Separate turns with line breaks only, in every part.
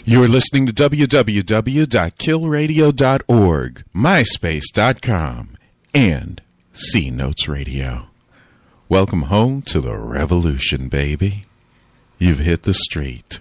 You're listening to www.killradio.org, myspace.com, and C Notes Radio. Welcome home to the revolution, baby. You've hit the street.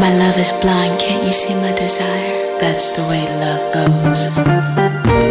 My love is blind, can't you see my desire? That's the way love goes.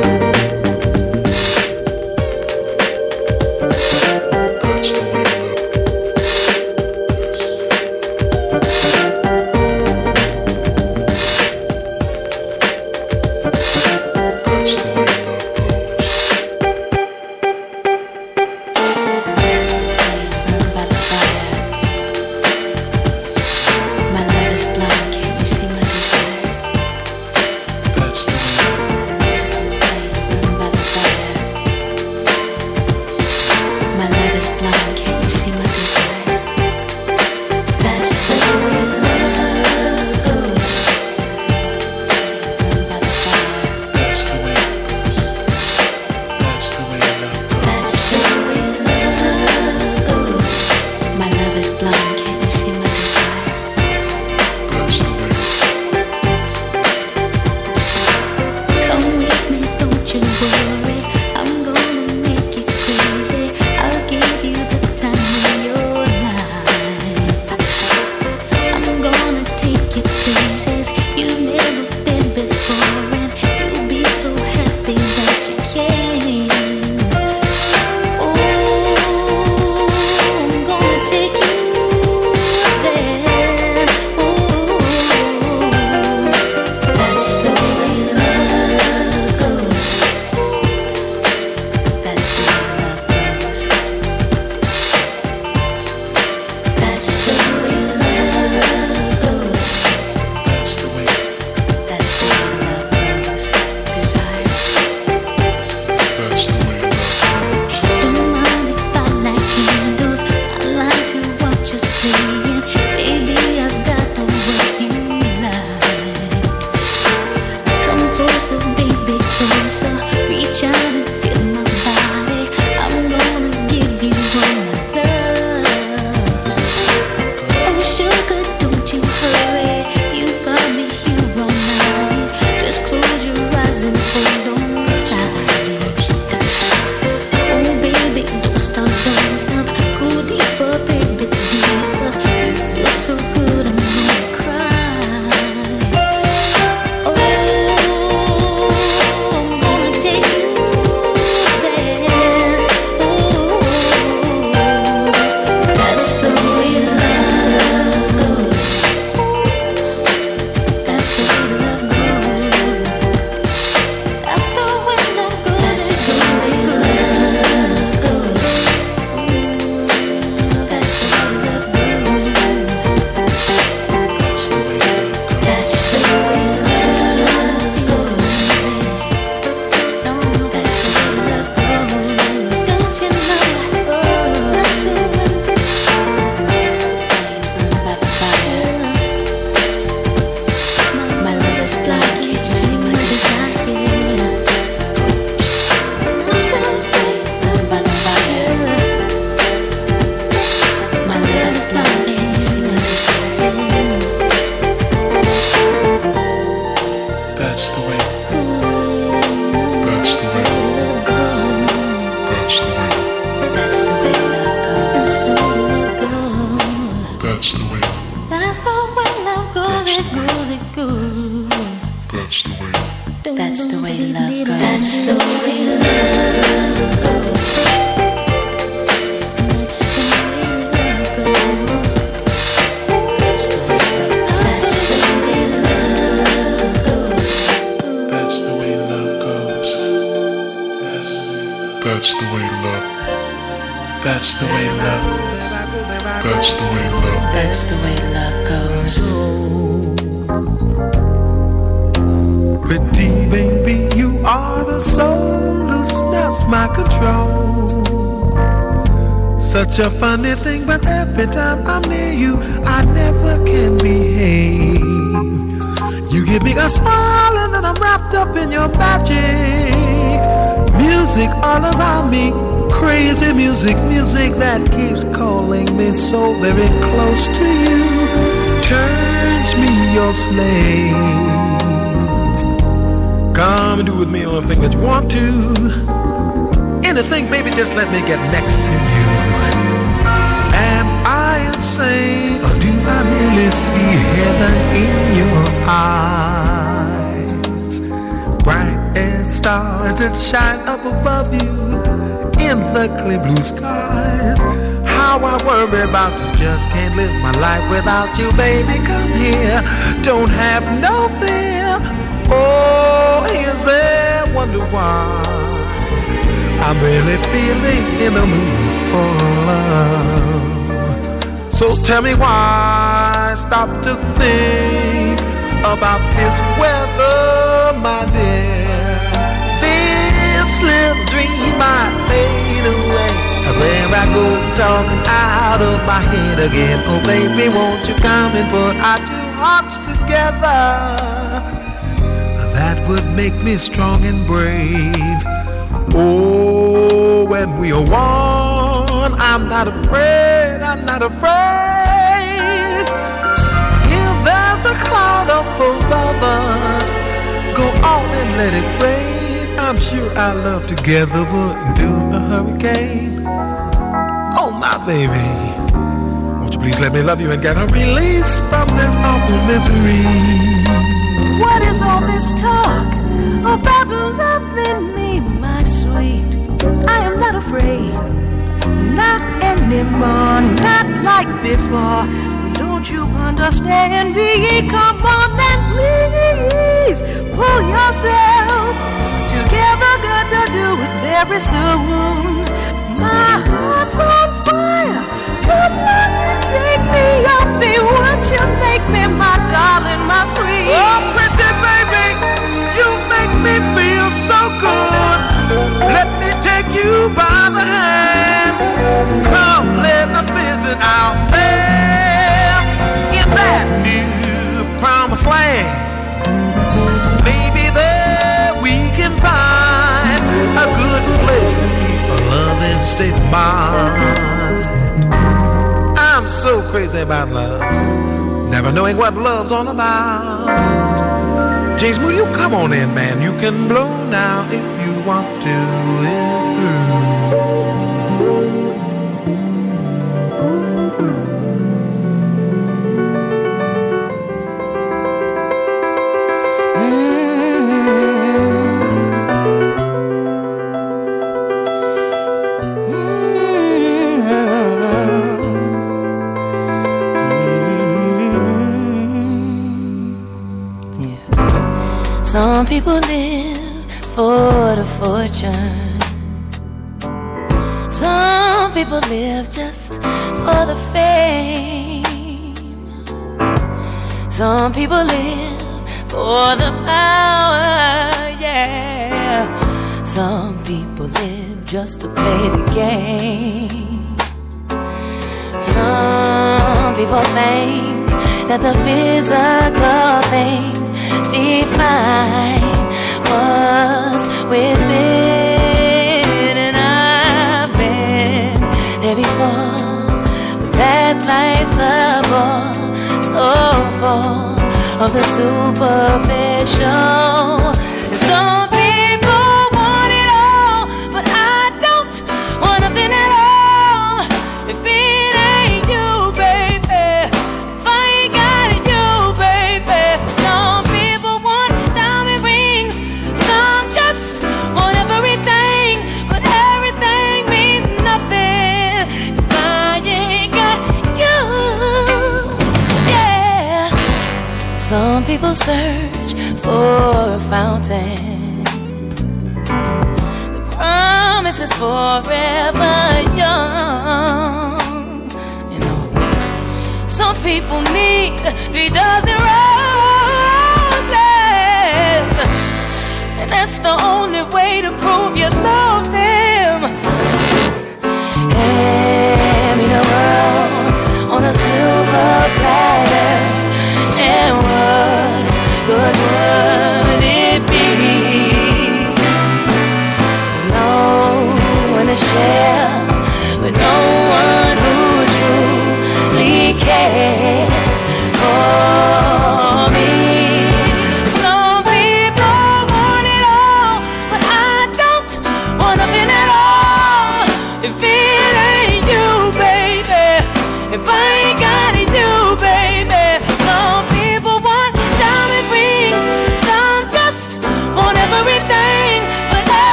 Such a funny thing, but every time I'm near you, I never can behave. You give me a smile and then I'm wrapped up in your magic. Music all around me, crazy music, music that keeps calling me so very close to you. Turns me your slave. Come and do with me anything that you want to. Anything, baby, just let me get next to you. Am I insane? Or do I really see heaven in your eyes? Bright as stars that shine up above you in the clear blue skies. How I worry about you, just can't live my life without you, baby. Come here, don't have no fear. Oh, is there wonder why I'm really feeling in the mood for love? So tell me why stop to think about this weather, my dear. This little dream might fade away. There I go talking out of my head again. Oh baby, won't you come and put our two hearts together? That would make me strong and brave. Oh, when we are one, I'm not afraid, I'm not afraid. If there's a cloud up above us, go on and let it rain. I'm sure our love together would endure a hurricane. Oh, my baby, won't you please let me love you and get a release from this awful misery?
What is all this talk about loving me, my sweet? I am not afraid, not anymore, not like before. Don't you understand me? Come on and please pull yourself together, got to do it very soon. My heart's on fire, come on and take me up, won't you make me my darling, my sweet?
Oh, pretty baby, you make me feel so good. Let me take you by the hand. Come, let us visit out there in that new promised land. Maybe there we can find a good place to keep a loving state of mind. I'm so crazy about love, never knowing what love's all about. James Moody, you come on in, man. You can blow now if you want to live through.
Some people live for the fortune. Some people live just for the fame. Some people live for the power, yeah. Some people live just to play the game. Some people think that the physical things define what's within, and I've been there before, but that life's a bore, so full of the superficial. And some people want it all, but I don't want nothing at all. If it ain't you, baby, if I ain't got you, baby. Some people want diamond rings, some just want everything, but everything means nothing if I ain't got you. Yeah. Some people search for a fountain. The promise is forever young. You know, some people need 3 dozen roses, and that's the only way to prove you love them. Hand me the world on a silver platter, and what good would it be? No one to share, but no one who truly cares for me. Some people want it all, but I don't want nothing at all. If it ain't you, baby, if I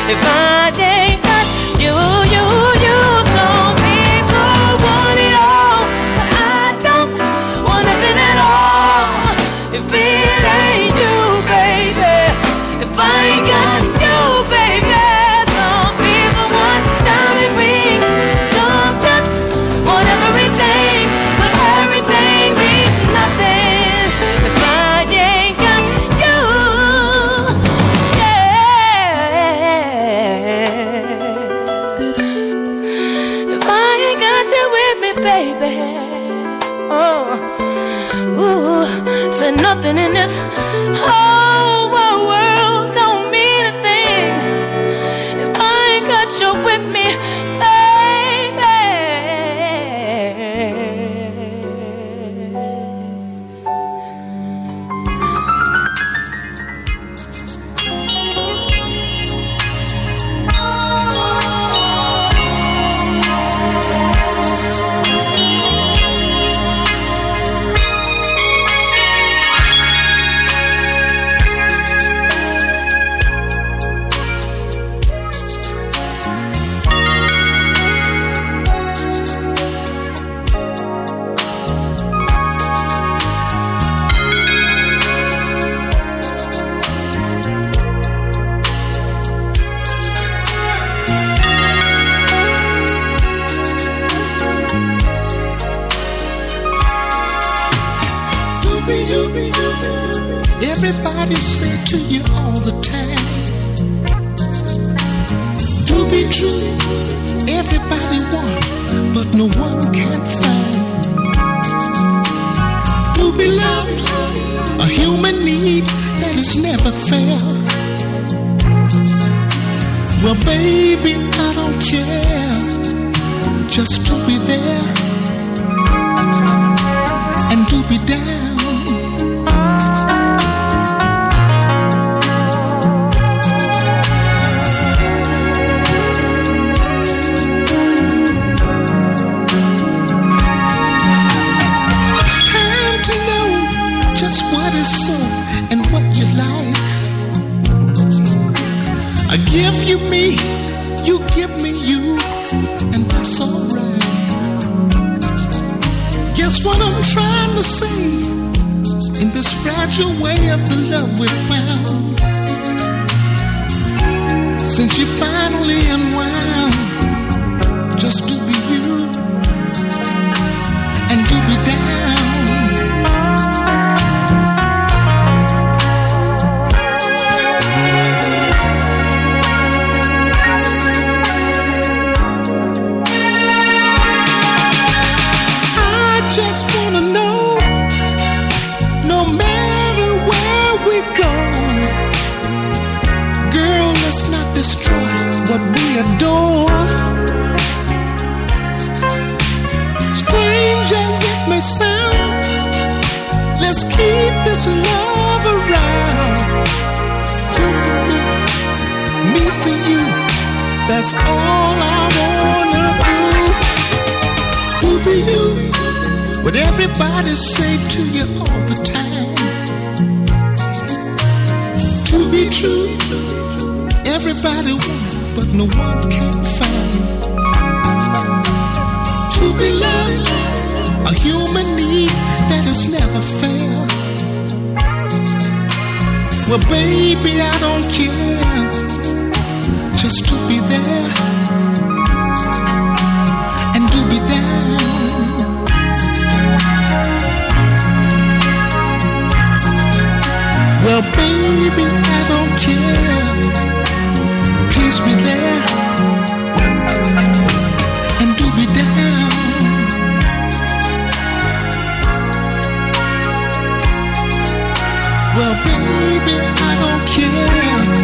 if I ain't got you. Some people want it all, but I don't want nothing at all. If it ain't you, baby, if I ain't got you, baby. Some people want diamond rings, some just want everything, but everything means nothing if I ain't got you. Yeah. If I ain't got you with me, baby. Oh, ooh, said nothing in this whole world don't mean a thing if I ain't got you with me, baby.
Everybody say to you all the time, to be true, everybody want, but no one can find. To be loved, a human need that is never fair. Well, baby, I don't care, just to be there and to be down. I give you me, you give me you, and that's alright. Guess what I'm trying to say in this fragile way of the love we found? Since you finally unwound, just to be you and to be down. Just wanna know, no matter where we go, girl, let's not destroy what we adore. Strange as it may sound, let's keep this love around. You for me, me for you, that's all I wanna do. To be you, what everybody say to you all the time. To be true, everybody wants, but no one can find. To be loved, a human need that is never fair. Well, baby, I don't care, just to be there and to be down. Well, baby, I don't care. Please be there and do be down. Well, baby, I don't care.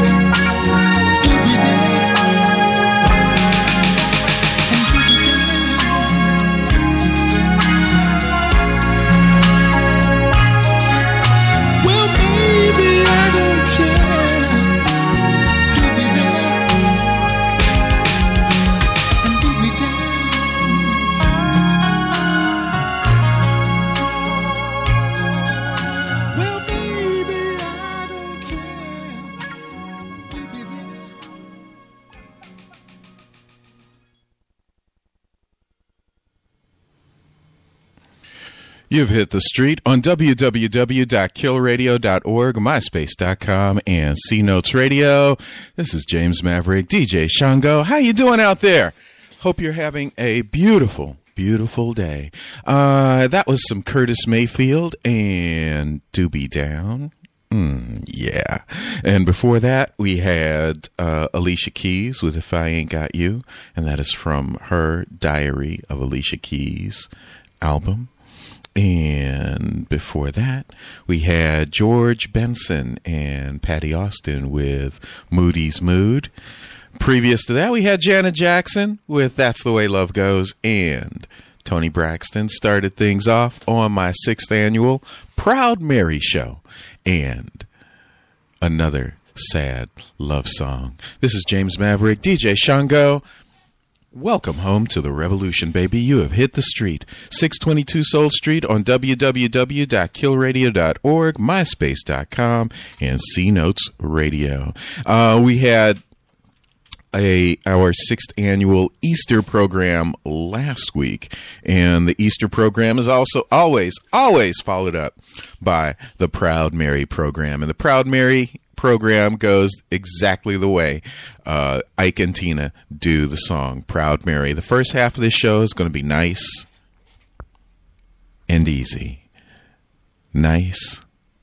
You've hit the street on www.killradio.org, myspace.com, and C Notes Radio. This is James Maverick, DJ Shango. How you doing out there? Hope you're having a beautiful, beautiful day. That was some Curtis Mayfield and Doobie Down. Yeah. And before that, we had Alicia Keys with If I Ain't Got You, and that is from her Diary of Alicia Keys album. And before that, we had George Benson and Patty Austin with Moody's Mood. Previous to that, we had Janet Jackson with That's the Way Love Goes, and Tony Braxton started things off on my 6th annual Proud Mary show, and another sad love song. This is James Maverick, DJ Shango. Welcome home to the revolution, baby. You have hit the street. 622 Soul Street on www.killradio.org, myspace.com, and C Notes Radio. We had our 6th annual Easter program last week, and the Easter program is also always followed up by the Proud Mary program. And the Proud Mary program goes exactly the way Ike and Tina do the song Proud Mary. The first half of this show is going to be nice and easy. Nice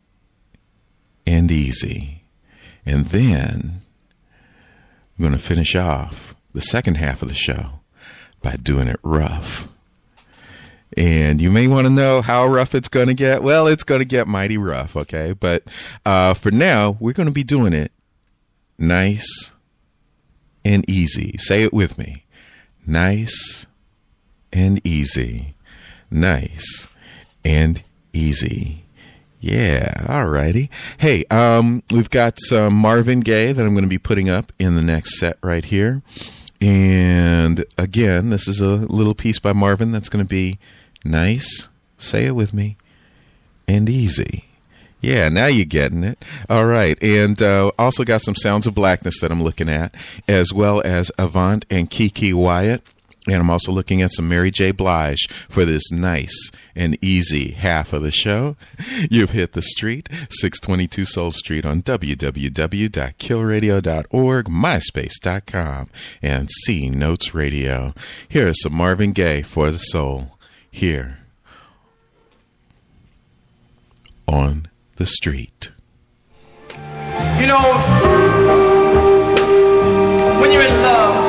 and easy. And then I'm going to finish off the second half of the show by doing it rough. And you may want to know how rough it's going to get. Well, it's going to get mighty rough, okay? But for now, we're going to be doing it nice and easy. Say it with me. Nice and easy. Nice and easy. Yeah, alrighty. Hey, we've got some Marvin Gaye that I'm going to be putting up in the next set right here. And again, this is a little piece by Marvin that's going to be nice, say it with me, and easy. Yeah, now you're getting it. All right. And also got some Sounds of Blackness that I'm looking at, as well as Avant and Kiki Wyatt. And I'm also looking at some Mary J. Blige for this nice and easy half of the show. You've hit the street, 622 Soul Street on www.killradio.org, myspace.com, and C Notes Radio. Here is some Marvin Gaye for the soul, here on the street.
You know, when you're in love,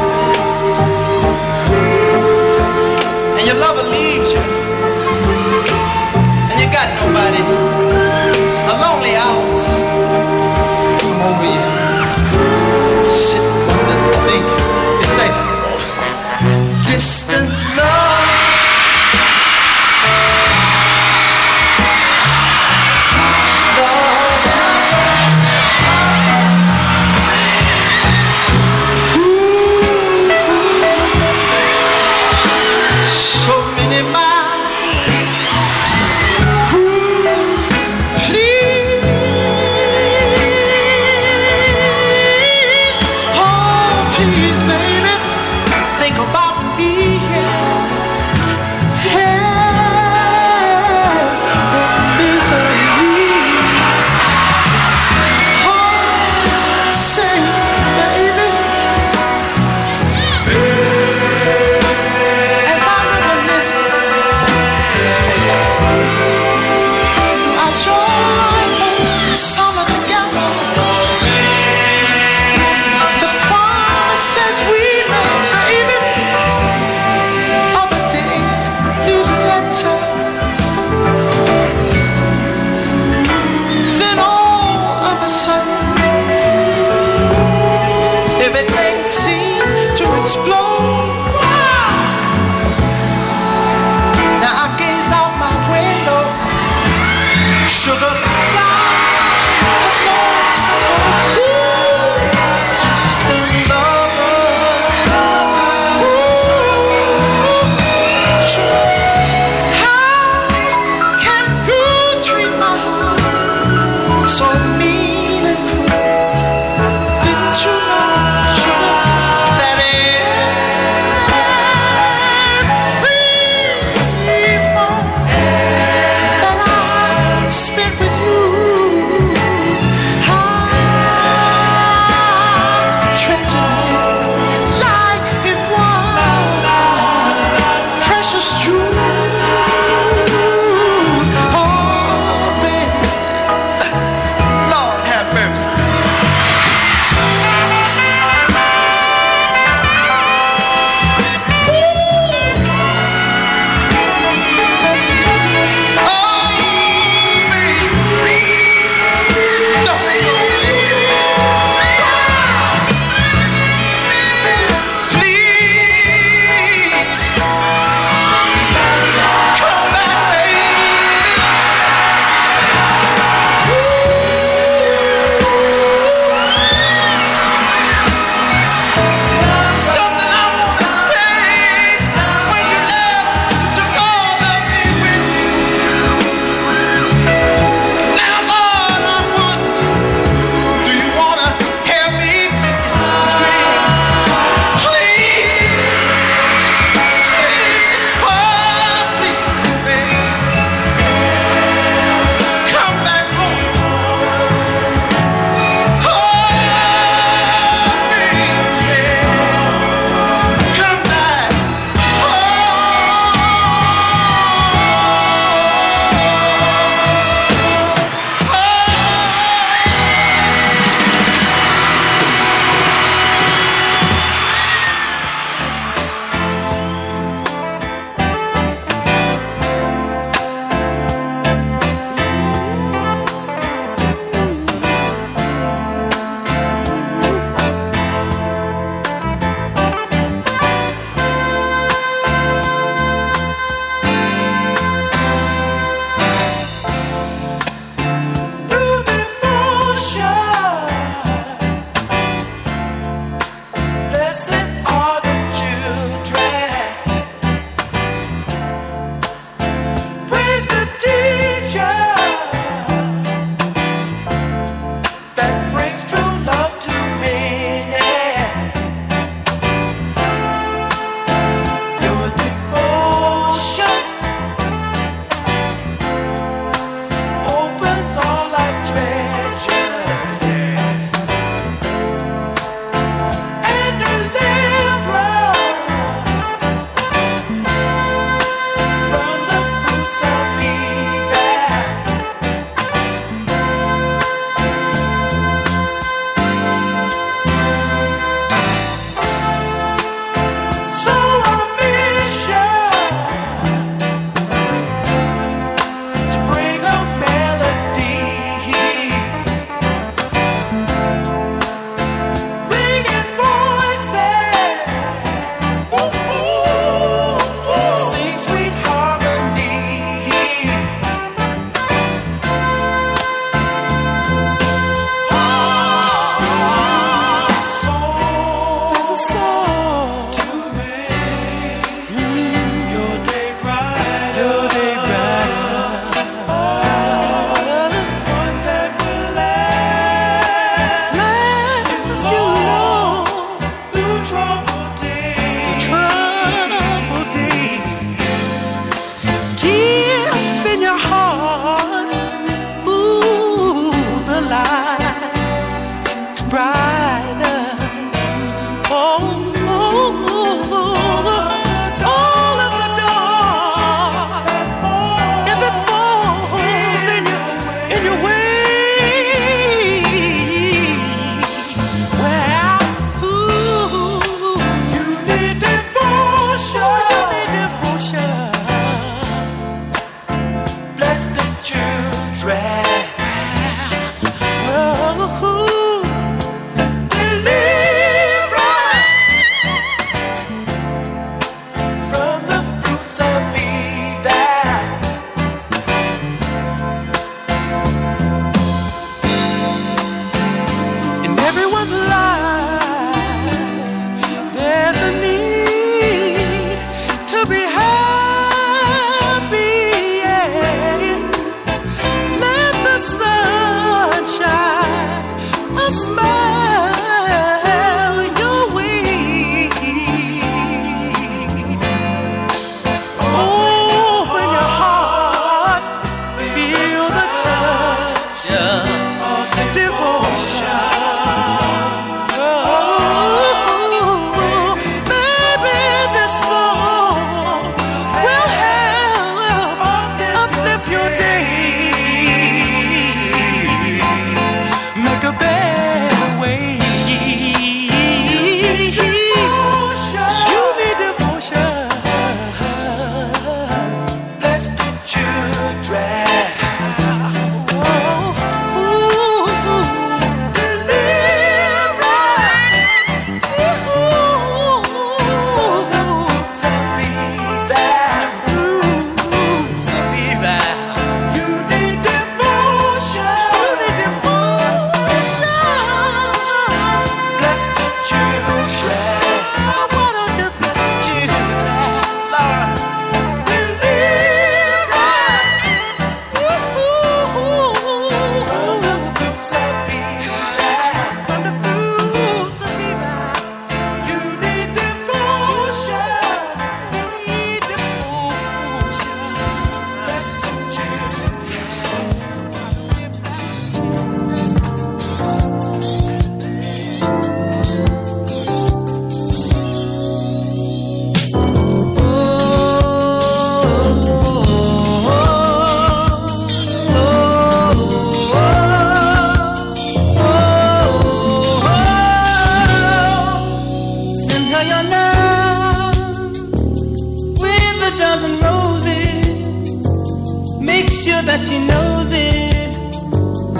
and your lover leaves you, and you got nobody, a lonely house come over you, sit wonder, think, you say, distant love. Says we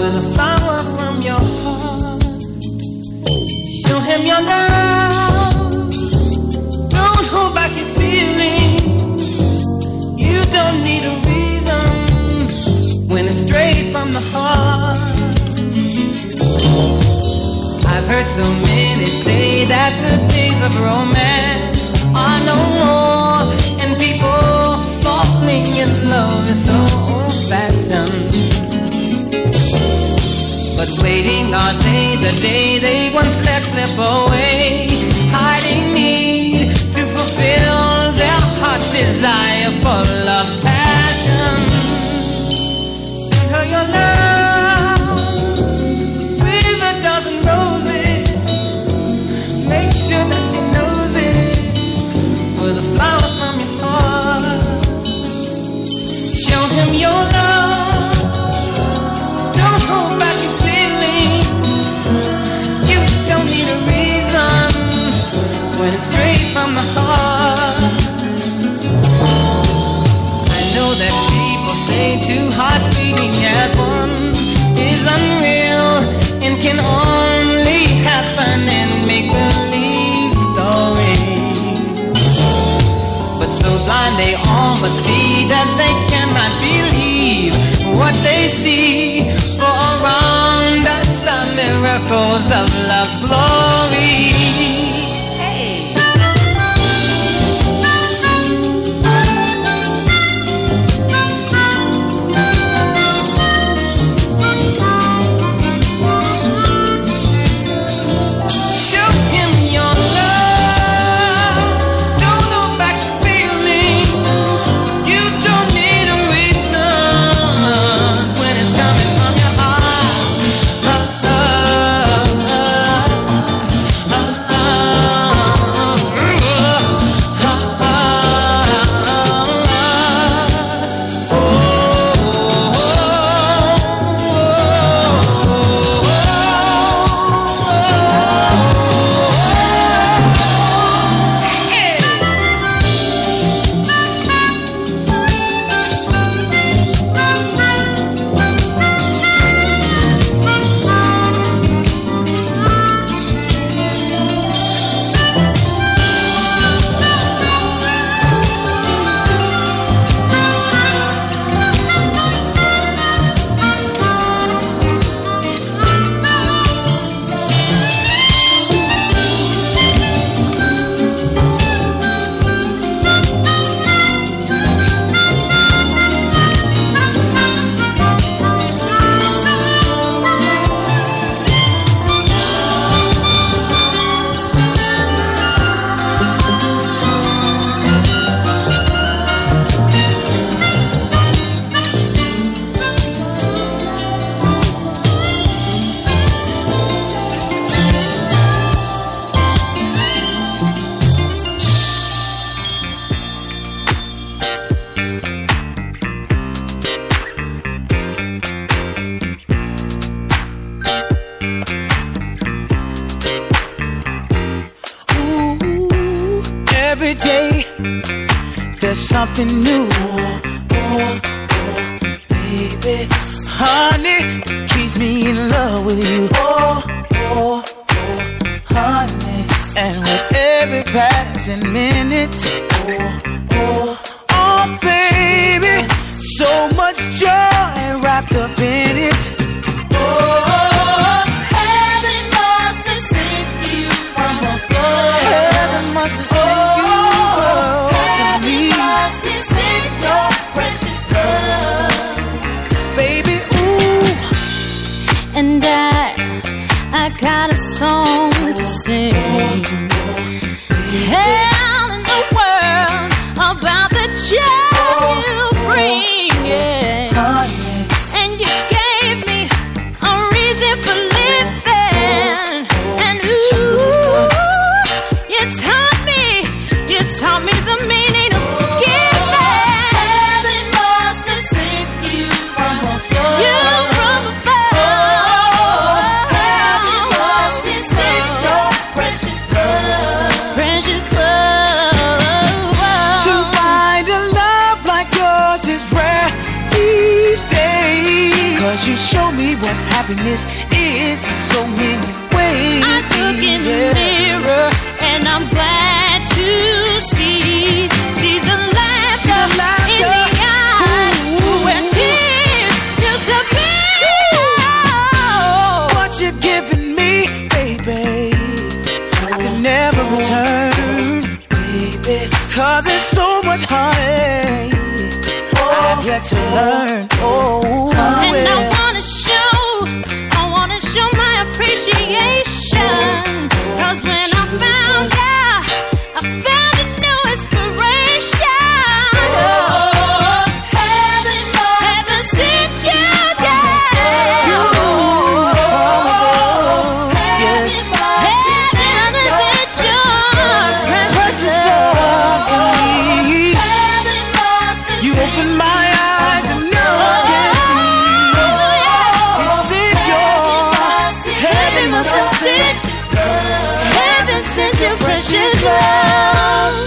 with a flower from your heart. Show him your love. Don't hold back your feelings. You don't need a reason when it's straight from the heart. I've heard so many say that the days of romance are no more, and people falling in love is so old-fashioned. But waiting all day, the day they once let slip away, hiding need to fulfill their heart's desire for love's passion. Send her your love with a dozen roses. Make sure that she knows it with a flower from your heart. Show him your love. Don't hold back your feelings. You don't need a reason when it's straight from the heart. I know that people say two hearts beating as one is unreal and can only happen in make-believe stories. But so blind they all must be that they cannot believe what they see. For around us are miracles of love's glory.
Every day there's something new. Baby, honey, keeps me in love with you. Honey, and with every passing minute, baby, so much joy wrapped up in it.
Heaven must have sent you from above.
Heaven must have sent you to me.
Must have sent your precious love,
baby, ooh.
and I got a song to sing, telling the world about the joy you bring, yeah. And you gave me a reason for living, and ooh, you taught me the meaning of giving. Heaven must have sent you from above. You from above. Heaven must have sent your precious love. Precious love.
To find a love happiness is in so many ways.
I look in the mirror and I'm glad to see the laughter in the eyes where tears used to be.
What you're giving me, baby, I can never return, baby, 'cause it's so much heartache I've yet to learn.
And I wanna show my appreciation, 'cause when I found you, I found a new inspiration. Heaven sent you down. Heaven sent your precious love to me. You opened my eyes and now I can see. It's in your heaven must have sent. Heaven sent your precious love.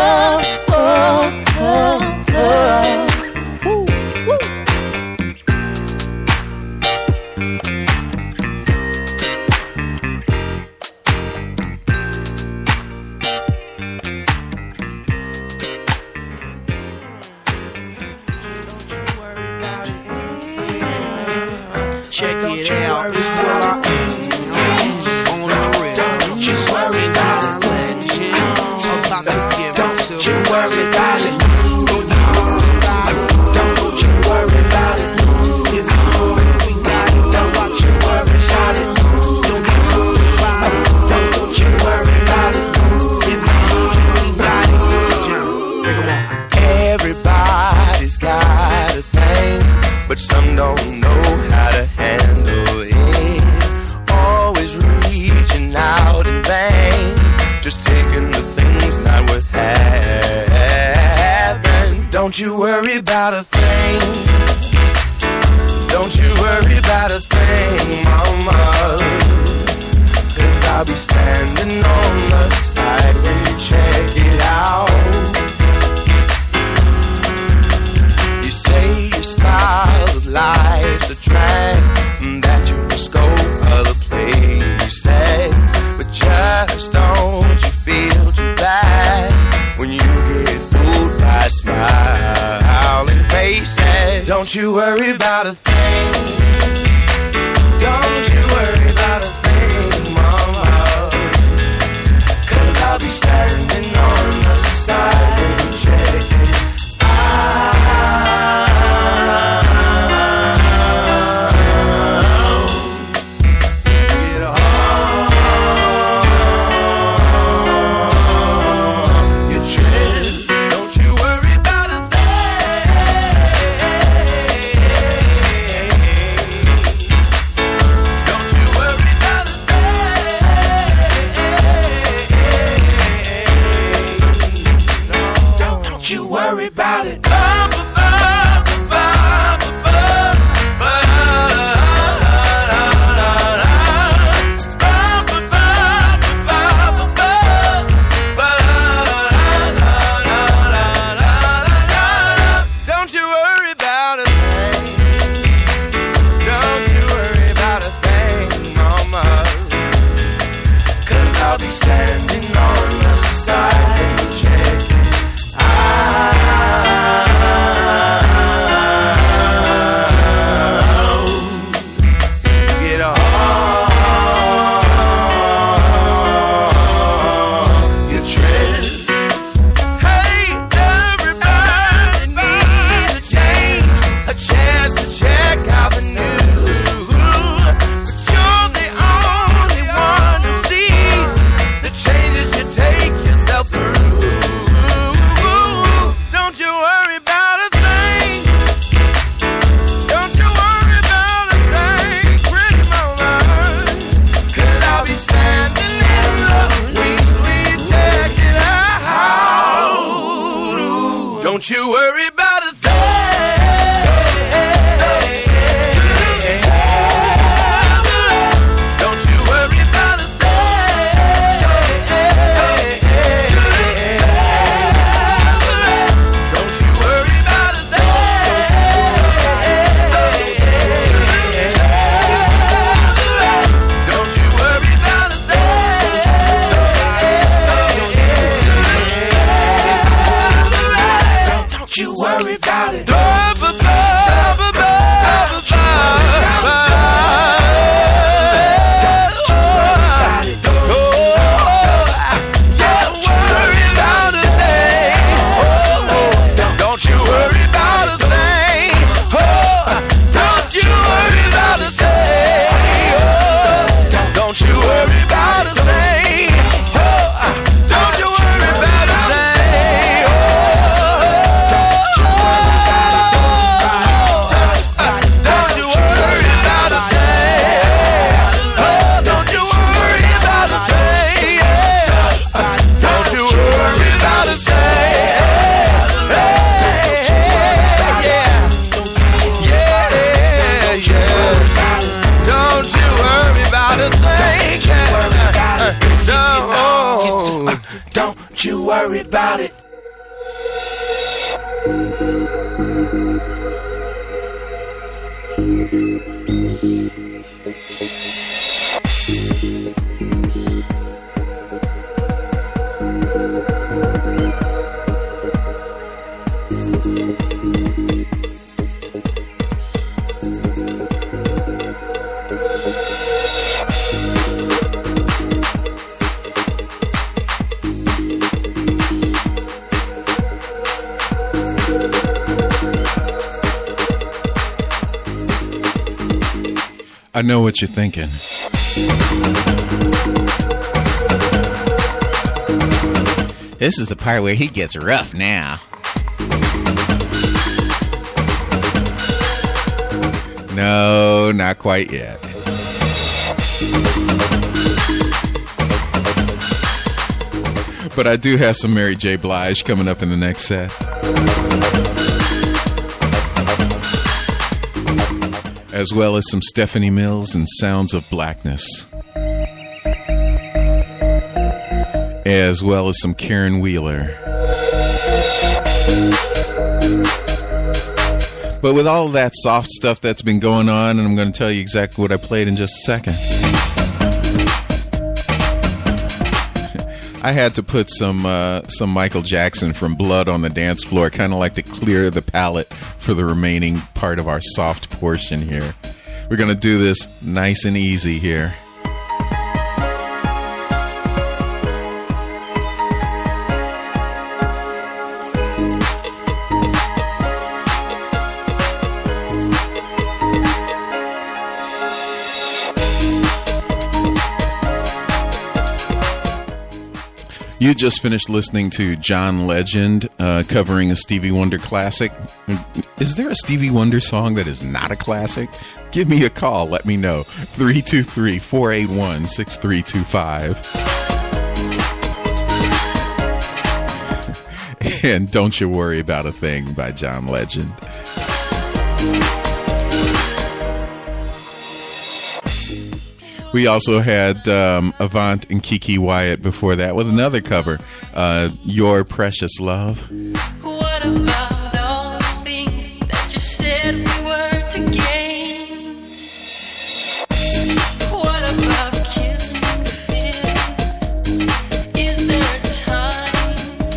Woo, woo.
Check it out. It's not on the real. Don't you worry about it. Don't you worry about it. Don't you worry about it. Don't you worry about it. If you worry, we got it. Don't you worry about it. Don't you worry about it. Don't you worry about it. If you worry, we got it. Everybody's got a thing, but some don't know how to handle it. Always reaching out in vain, just taking the things not worth having. Don't you worry about a thing. Don't you worry about a thing, mama, 'cause I'll be standing on the side when you check it out. You say your style of life's a drag, that you must go other places, but just don't you feel too bad when you get fooled by smiling faces. Don't you worry about a thing. Don't you worry about a thing, mama, 'cause I'll be standing on the side when you check it out. Worry about it. Don't you worry about a thing. Don't you worry about a thing, mama, 'cause I'll be standing on the side and check it out. Get off your trip. Hey, everybody needs a change, a chance to check out the news. But you're the only one who sees the changes you take yourself through. Don't you worry about a thing. Don't you worry about a thing, pretty mama, 'cause I'll be standing in the wing when you check it out. Don't you worry about a thing. Don't you worry about a thing. Don't you worry about a thing. don't you worry about it.
I know what you're thinking. This is the part where he gets rough now. No, not quite yet. But I do have some Mary J. Blige coming up in the next set. As well as some Stephanie Mills and Sounds of Blackness. As well as some Karen Wheeler. But with all of that soft stuff that's been going on, and I'm going to tell you exactly what I played in just a second. I had to put some Michael Jackson from Blood on the dance floor, kind of like to clear the palate for the remaining part of our soft portion here. We're going to do this nice and easy here. You just finished listening to John Legend covering a Stevie Wonder classic. Is there a Stevie Wonder song that is not a classic? Give me a call. Let me know. 323-481-6325. And Don't You Worry About a Thing by John Legend. We also had Avant and Kiki Wyatt before that with another cover, Your Precious Love.
What about all the things that you said we were to gain? What about killing the feeling? Is there a time?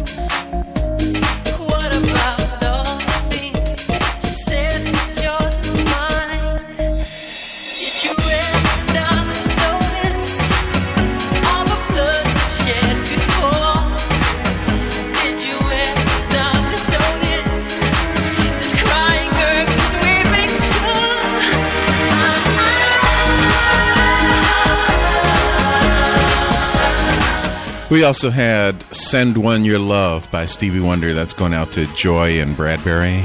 What about all the things that you said was yours and mine? Did you ever stop to notice all the blood you shed before? Did you ever stop to notice this crying girl is weeping strong?
We also had Send One Your Love by Stevie Wonder. That's going out to Joy and Bradbury.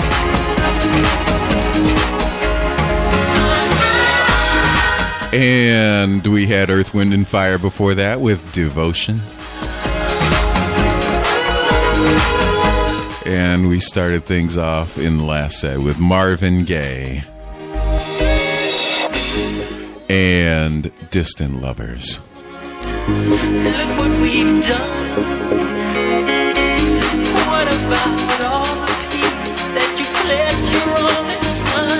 And we had Earth, Wind, and Fire before that with Devotion. And we started things off in the last set with Marvin Gaye and Distant Lovers.
Look what we've done. What about all the peace that you pledged your only son?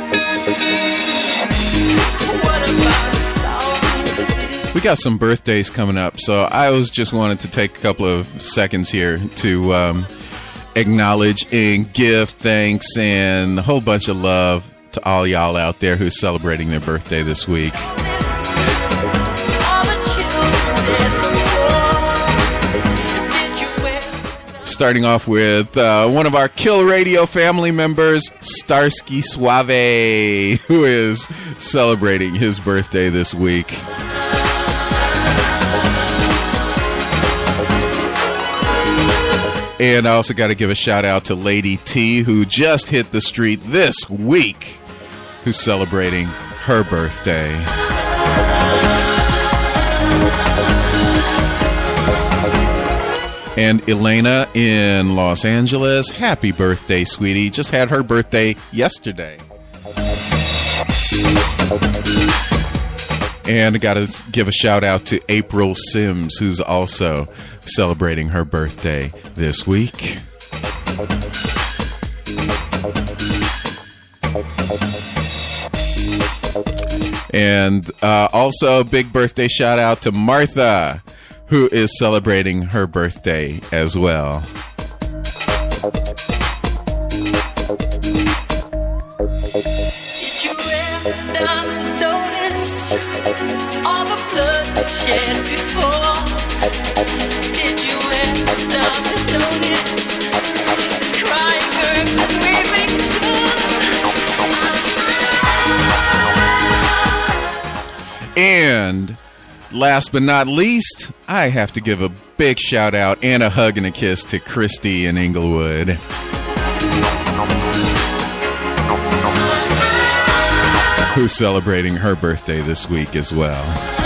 What about
We got some birthdays coming up, so I was just wanted to take a couple of seconds here to acknowledge and give thanks and a whole bunch of love to all y'all out there who's celebrating their birthday this week. Starting off with one of our Kill Radio family members, Starsky Suave, who is celebrating his birthday this week. And I also got to give a shout out to Lady T, who just hit the street this week, who's celebrating her birthday. And Elena in Los Angeles, happy birthday, sweetie. Just had her birthday yesterday. And I got to give a shout out to April Sims, who's also celebrating her birthday this week. And also a big birthday shout out to Martha, who is celebrating her birthday as well.
Did you ever stop to notice all the blood shed before? Did you ever stop to notice this crying earth weeping shore?
And last but not least, I have to give a big shout out and a hug and a kiss to Christy in Inglewood, who's celebrating her birthday this week as well.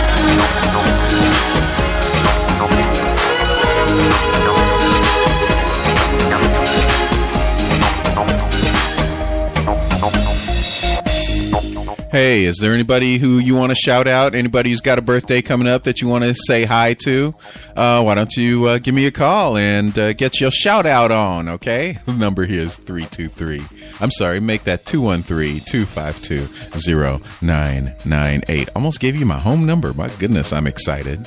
Hey, is there anybody who you want to shout out? Anybody who's got a birthday coming up that you want to say hi to? Why don't you give me a call and get your shout out on, okay? The number here is 323. I'm sorry, make that 213-252-0998. Almost gave you my home number. My goodness, I'm excited.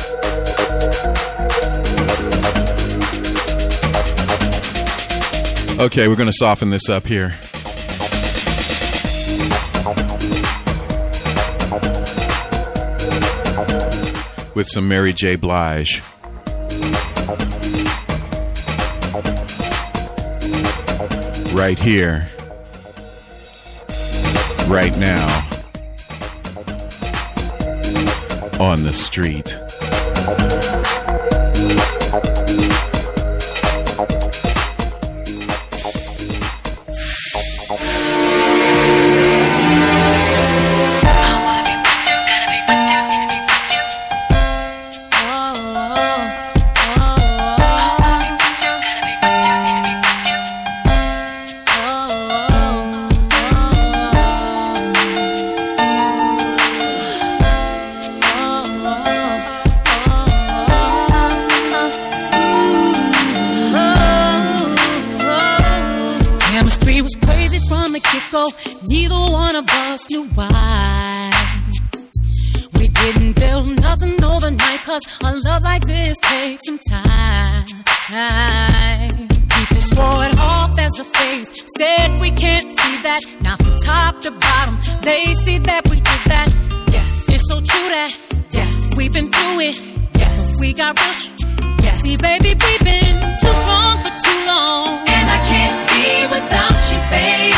Okay, we're going to soften this up here. With some Mary J. Blige. Right here. Right now. On the street.
Neither one of us knew why. We didn't build nothing overnight, 'cause a love like this takes some time. People swore it off as a phase, said we can't see that. Now from top to bottom, they see that we did that. Yeah, it's so true that, yeah, we've been through it. Yeah, we got rich. Yeah, see baby, we've been too strong for too long. And I can't be without you, baby.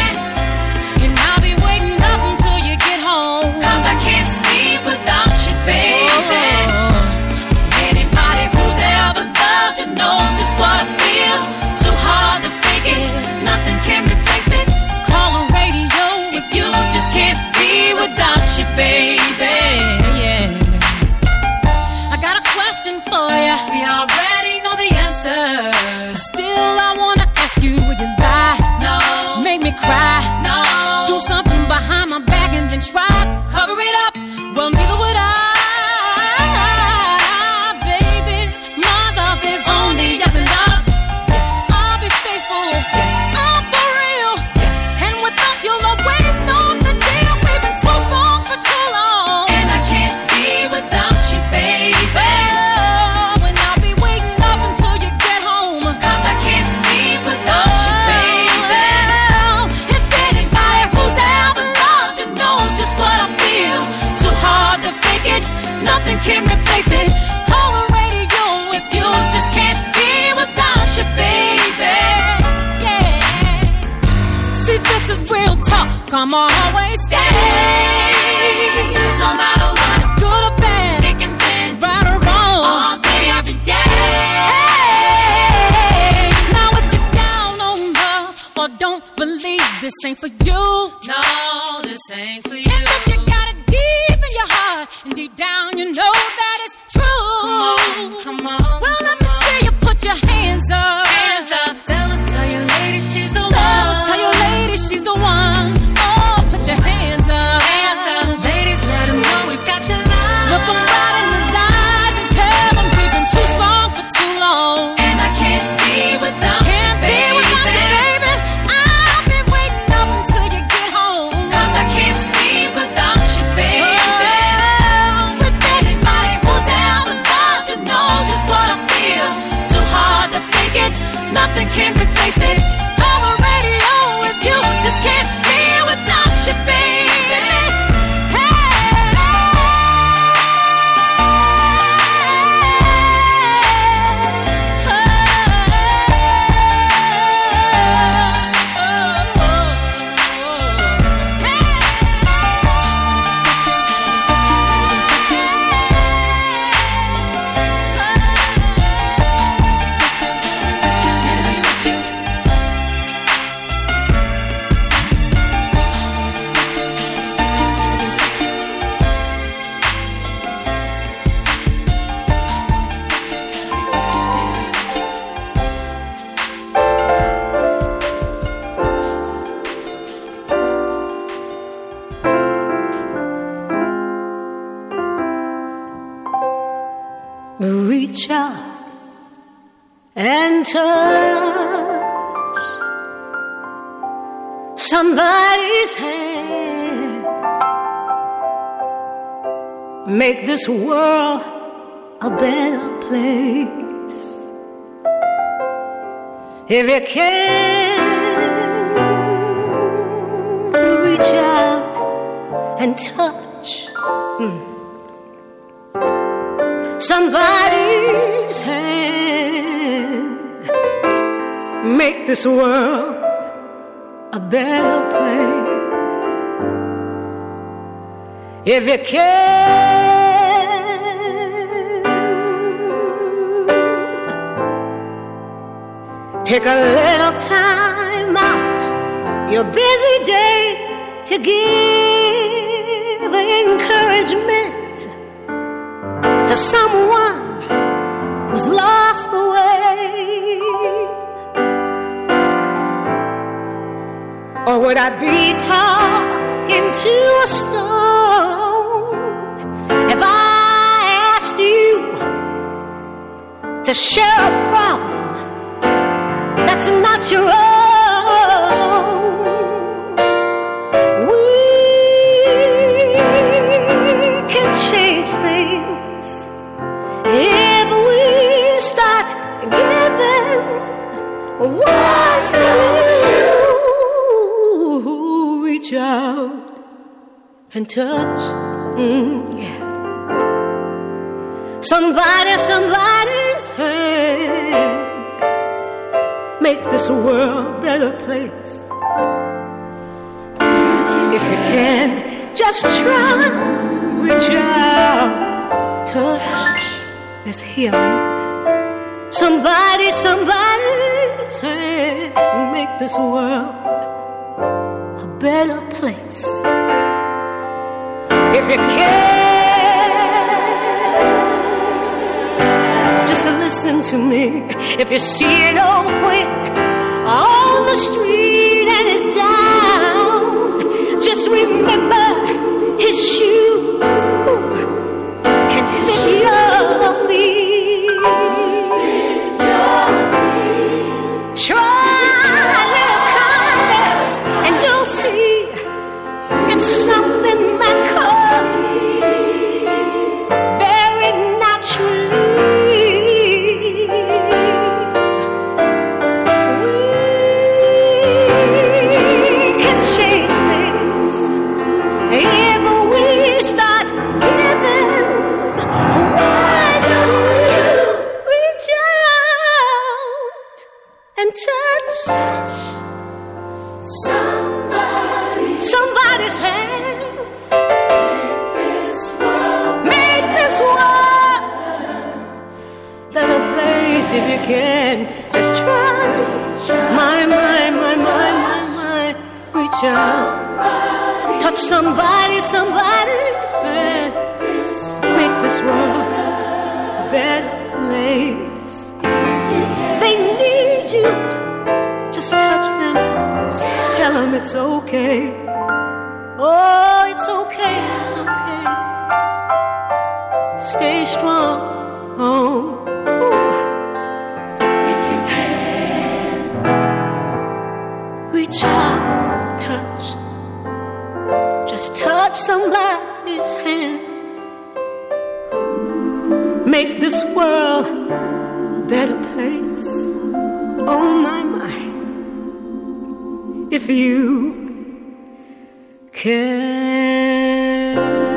Baby, yeah. I got a question for you. We already know the answer, but still I wanna ask you, would you lie? No. Make me cry? No. Do something behind my back and then try to cover it up? Well, neither would I, baby. My love is only up and up. Yes. I'll be faithful. Yes. I'm for real. Yes. And with us, you'll always know the deal. We've been too strong for too long. And I can't be without you, baby. Oh, and I'll be waiting up until you get home, 'cause I can't sleep without you, baby. If anybody who's ever loved you knows just what I feel, too hard to fake it, nothing can replace it. Call the radio if you just can't be without you, baby. Yeah. See, this is real talk. Come on, always stay. No matter what, good or bad, thick and thin, right or wrong, all day, every day. Hey, now if you're down on love or don't believe this ain't for you, no, this ain't for you. And if you got it deep in your heart and deep down you know that it's true, come on. Well, let me see you put your hands up. Hands up. Fellas, tell your lady she's the one. Fellas, tell your lady she's the one. Oh, put your hands up. Hands up. Ladies, let 'em know he's got reach out and touch somebody's hand. Make this world a better place. If you can reach out and touch somebody's hand, make this world a better place. If you can take a little time out your busy day to give encouragement to someone who's lost the way. Or would I be talking to a stone if I asked you to share a problem that's not your own? We can change things if we start giving. Why do you reach out and touch? Yeah. Somebody's hand. Make this world a better place. If you can, just try, reach out, touch. There's healing. Somebody's hand. Make this world a better place. If you can, just listen to me. If you see an old friend on the street and it's down, just remember his shoes can fit your feet. Try a little kindness and you'll see it's something that comes very naturally. We can change things if we start giving. Why don't you reach out and touch somebody's hand? Make this world better place. If you can, just try. My, reach out, touch somebody's hand. Make this world a better place. They need you. Just touch them. Tell them it's okay. Oh, it's okay. It's okay. Stay strong. Oh. If you can, reach out, touch. Just touch somebody's hand. Make this world a better place. Oh my, if you can.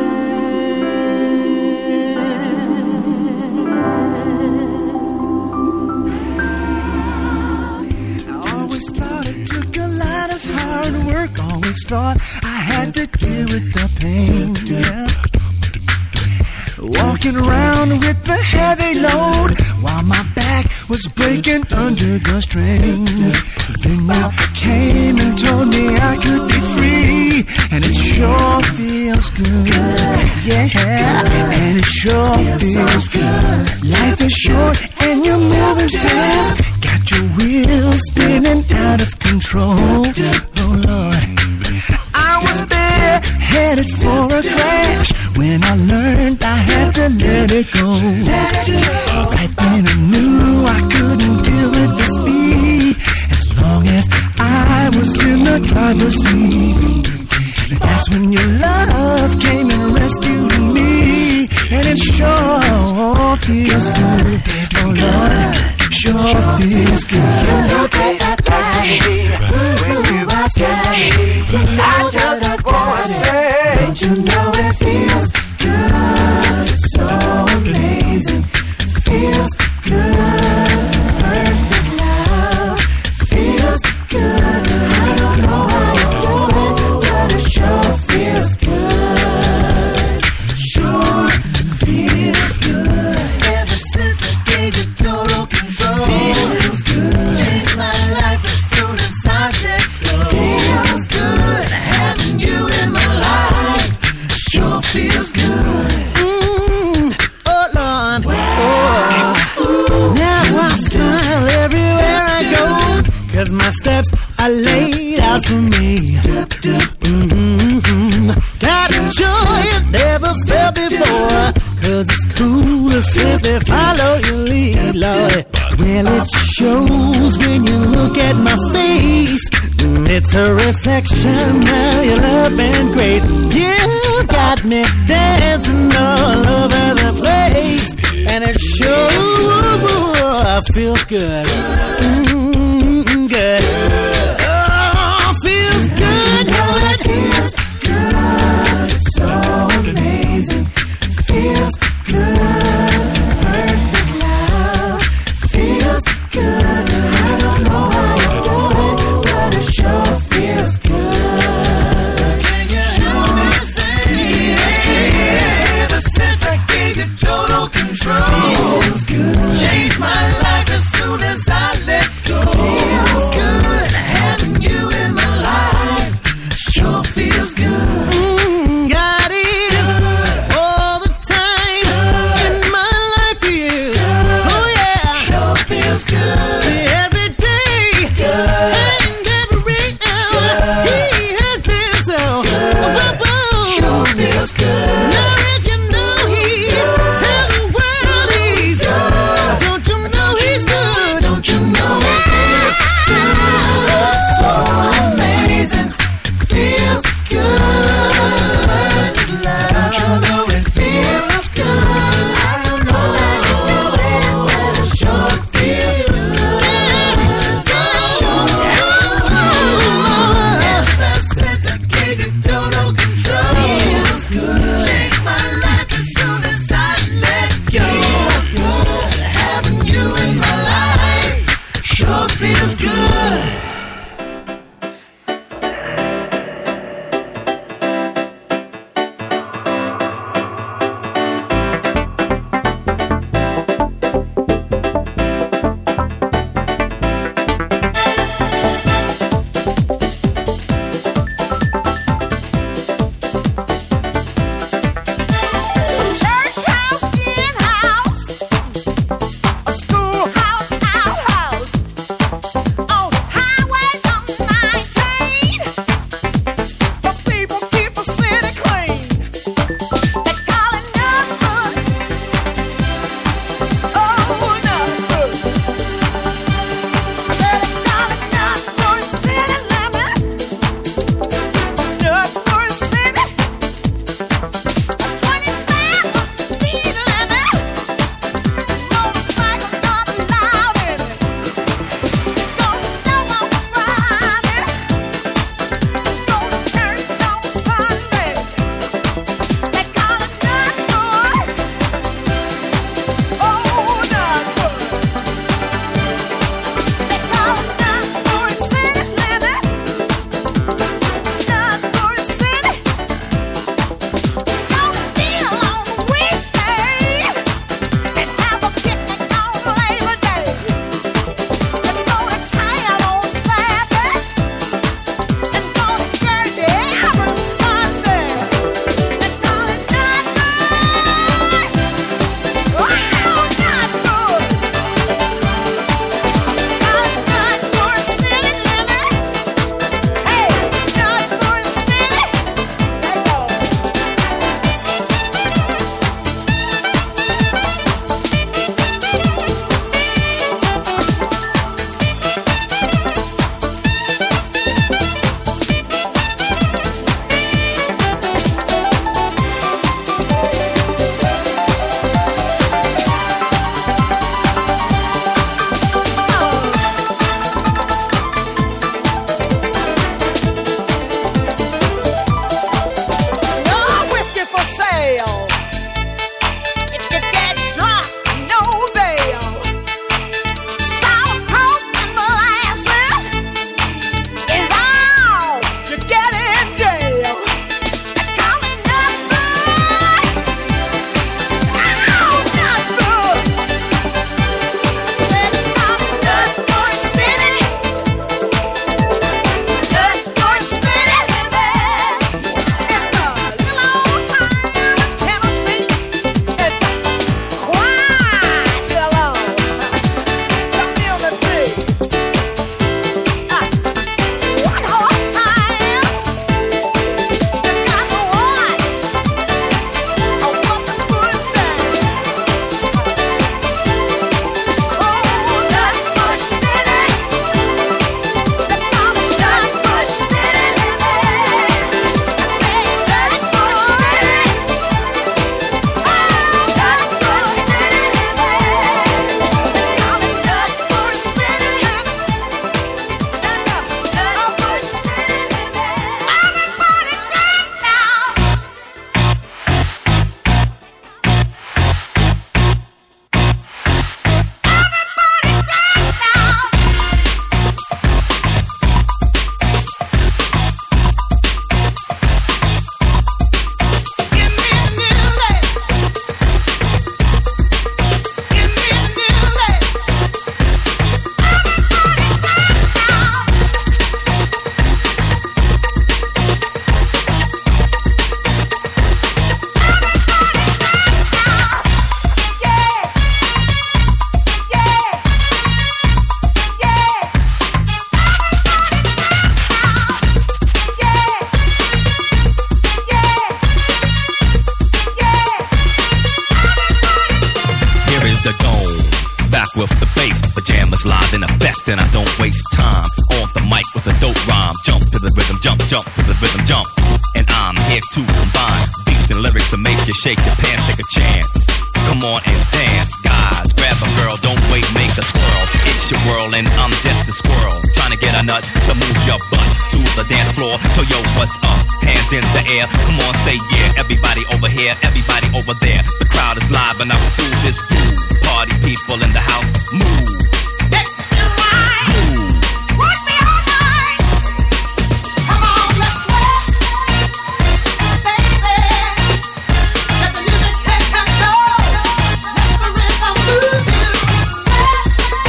I always thought it took a lot of hard work. Always thought I had to deal with the pain. Yeah. Walking around with the heavy load while my back was breaking under the strain. Then you came and told me I could be free, and it sure feels good. Yeah, and it sure feels good. Life is short and you're moving fast. Got your wheels spinning out of control. Oh Lord, I was headed for a crash when I learned I had to let it go. Right then I knew I couldn't deal with the speed as long as I was in the driver's seat. That's when your love came and rescued me, and it sure feels good. Oh Lord, sure feels good. You know that when you are scared, I just wanna say, don't you know it feels good, so amazing, feels good, perfect love, feels good. I don't know how you do it, but it sure feels good, sure feels good. Ever since I gave you total control, feels good. Changed my life as soon as I let go. Feels good having you in my life. Sure feels good. Oh Lord, now I smile everywhere I go, 'cause my steps are laid out for me. Got a joy I never felt before, 'cause it's cool to simply follow your lead, Lord. Well, it shows when you look at my face. It's a reflection of your love and grace. You've got me dancing all over the place, and it sure feels good. Good. Oh, feels good. Oh, it feels good. So amazing. Feels good. Perfect love. Feels good. I don't know how you do it, but it sure feels good. Can you show me ever since I gave you total control, feels good. Changed my life as soon as I let go.
with the bass. Pajamas live in effect, and I don't waste time. On the mic with a dope rhyme. Jump to the rhythm, jump, jump to the rhythm, jump. And I'm here to combine beats and lyrics to make you shake your pants, take a chance. Come on and dance, guys. Grab a girl, don't wait, make a twirl. It's your world and I'm just a squirrel. Trying to get a nut to move your butt to the dance floor. So yo, what's up? Hands in the air. Come on, say yeah. Everybody over here, everybody over there. The crowd is live and I will do this groove. Party people in the house, move.
Let's do right.
Groove.
Rock me all night. Come on, let's sweat, baby. Let the music take control. Let the rhythm move you. Sweat,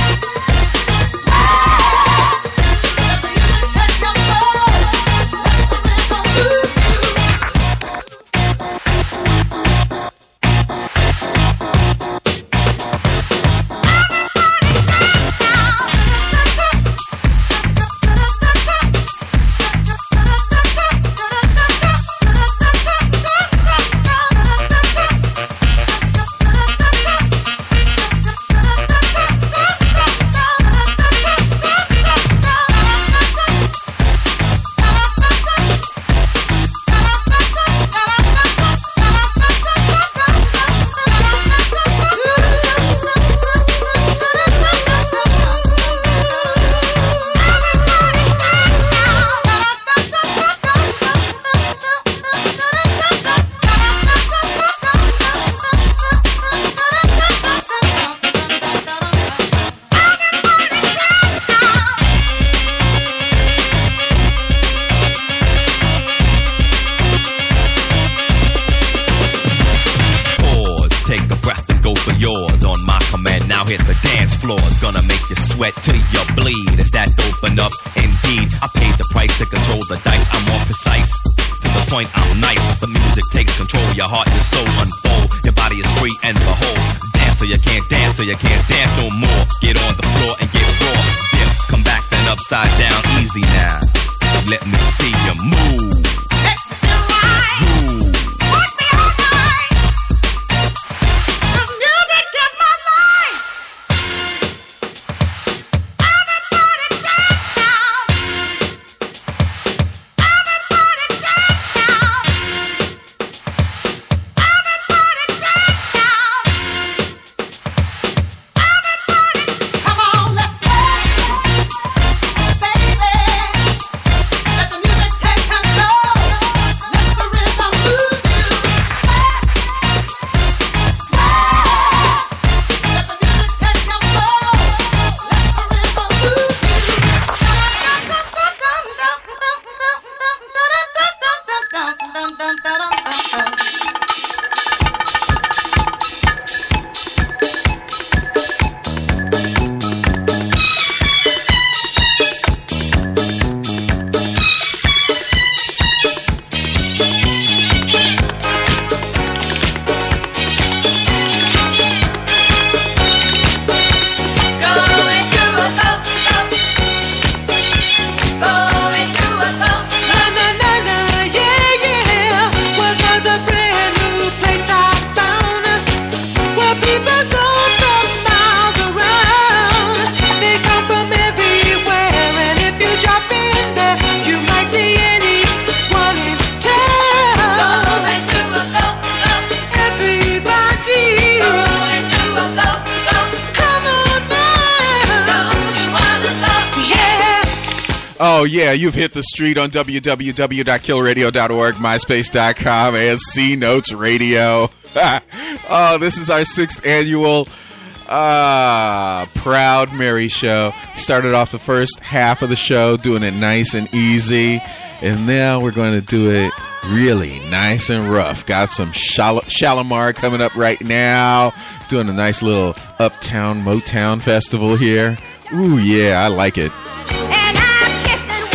sweat. Let the music take control. Let the rhythm move you.
Till you bleed. Is that open up? Indeed, I paid the price to control the dice. I'm more precise. To the point, I'm nice. The music takes control. Your heart and soul unfold. Your body is free and behold. Dance so you can't dance, so you can't dance no more. Get on the floor and get raw. Dip, come back then upside down. Easy now. Let me see you move.
Let's do right.
Groove.
Rock me all night. The music is my life. Everybody dance now. Everybody dance now. Everybody dance now. Everybody, come on, let's sweat, baby. Let the music take control. Let the rhythm move you. Sweat, sweat. Let the music take control. Let the rhythm move
Oh, yeah, you've hit the street on www.killradio.org, myspace.com, and C Notes Radio. Oh, this is our 6th annual Proud Mary show. Started off the first half of the show doing it nice and easy, and now we're going to do it really nice and rough. Got some Shalimar coming up right now, doing a nice little Uptown Motown festival here. Ooh, yeah, I like it.
and I kissed it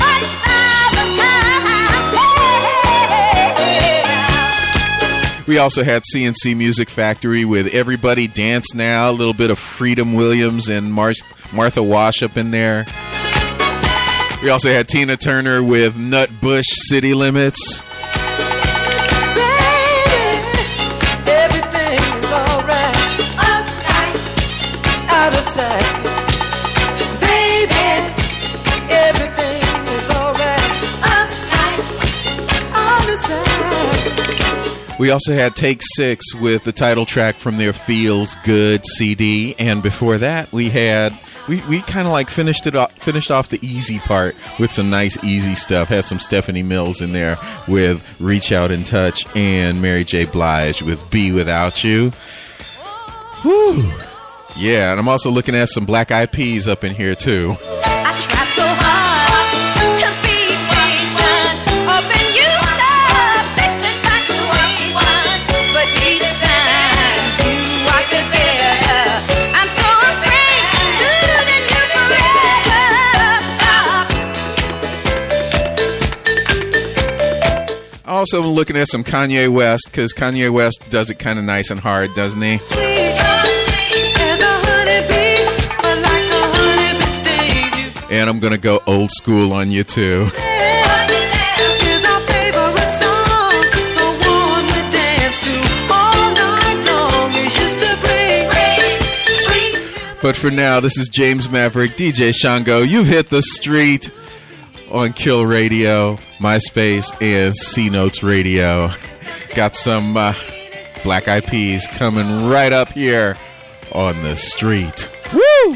1,000 times.
We also had CNC Music Factory with Everybody Dance Now, a little bit of Freedom Williams and Martha Wash up in there. We also had Tina Turner with Nut Bush City Limits.
Everything is alright.
Uptight,
Out of side. Baby, everything is alright. Uptight on the side.
We also had Take 6 with the title track from their Feels Good CD, and before that we had we kind of like finished off the easy part with some nice easy stuff. Had some Stephanie Mills in there with Reach Out and Touch, and Mary J. Blige with Be Without You. Whew. Yeah, and I'm also looking at some Black Eyed Peas up in here too.
I tried so hard to be patient, hoping you stop fixing back to what we want. But each time you walked it better, I'm so afraid losing you forever. Stop.
Also looking at some Kanye West, because Kanye West does it kind of nice and hard, doesn't he? And I'm going to go old school on you, too. But for now, this is James Maverick, DJ Shango. You've hit the street on Kill Radio, MySpace, and C-Notes Radio. Got some Black Eyed Peas coming right up here on the street. Woo!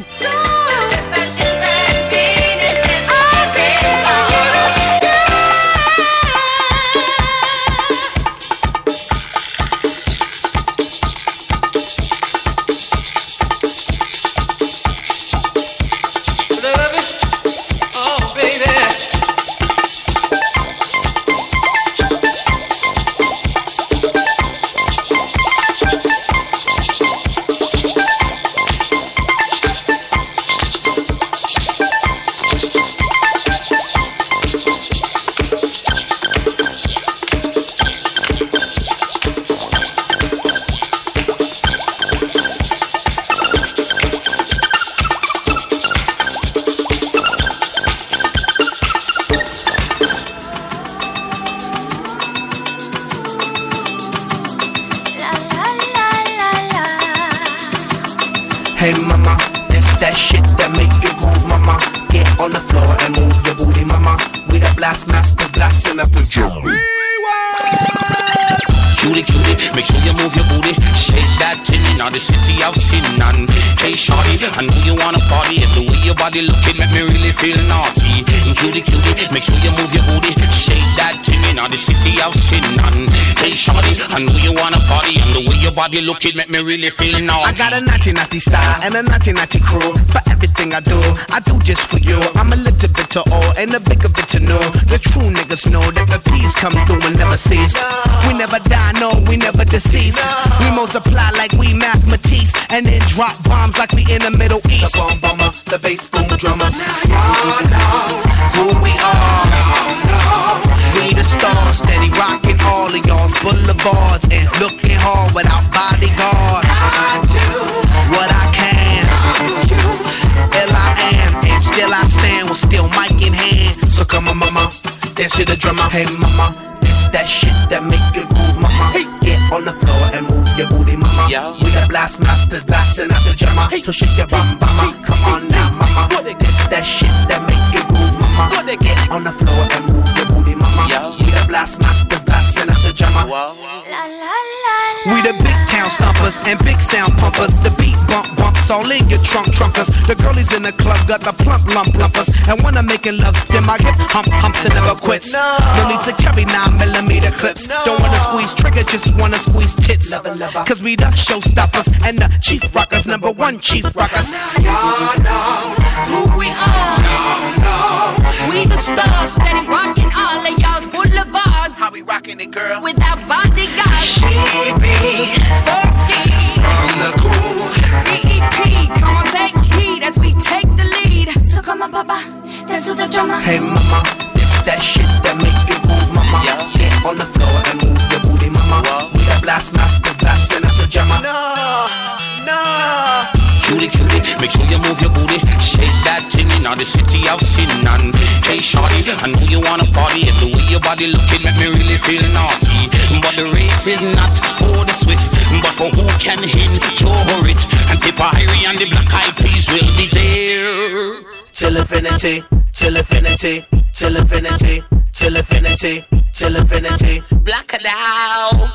Hey mama, it's that shit that make you groove, mama. Get on the floor and move your booty, mama. We the blast masters blasting up the drum.
Cutie, cutie, make sure you move your booty. Shake that tinny, now the city I've seen none. Hey shorty, I know you wanna party. And the way your body looking make me really feel naughty. Cutie, cutie, make sure you move your booty. Shake that tinny, now the city I've seen none. Hey shorty, I know you wanna party. And the way your body looking make me really feel naughty.
I got a naughty naughty style and a naughty naughty crew. For everything I do just for you. I'm a little bit to all and a bigger bit to know. The true niggas know that the peace come through and never cease. We never die, no, we never deceased. We multiply like we mathematics and then drop bombs like we in the Middle East. The bomb bomber, the bass boom drummers. Y'all know who we are. We the stars, steady rocking all of y'all's boulevards and looking hard without bodyguards. I do what I can. Ill I am, and still I stand with still mic in hand. So come on, mama, dance to the drummer. Hey, mama, it's that shit that make you groove, mama. Get on the floor and move your booty, mama. We the blast masters blasting out the drummer. So shake your bum, mama. Come on now, mama. It's that shit that make you groove, mama. Get on the floor and move your booty, mama. We the blast masters blasting out the drummer. We the big town stompers and big sound pumpers. The beat bump bumps all in your trunkers. The girlies in the club got the plump lumpers. And when I'm making love, then my hip humps and never quits. No need to carry 9mm clips. Don't wanna squeeze trigger, just wanna squeeze tits. Cause we the showstoppers and the chief rockers, #1 chief rockers.
Y'all know who we are. We the stars, steady rocking all of y'all's boulevards.
How we rocking it, girl?
Without bodyguards. She be 14
from the cool
BEP. Come on, take heed as we take the lead. So come on, papa, dance to the drummer.
Hey, mama, it's that shit that make you move, mama. Get on the floor and move your booty, mama. We the blast masters blasting out the drummer. No.
Cutie, cutie, make sure you move your booty. Shake that tinny, now the city I've seen none. Hey shorty, I know you wanna party. And the way your body looking make me really feel naughty. But the race is not for the swift, but for who can enjoy it. And tip Irie and the Black Eyed Peas
affinity, chill affinity, chill affinity, chill affinity, chill affinity.
Black it out.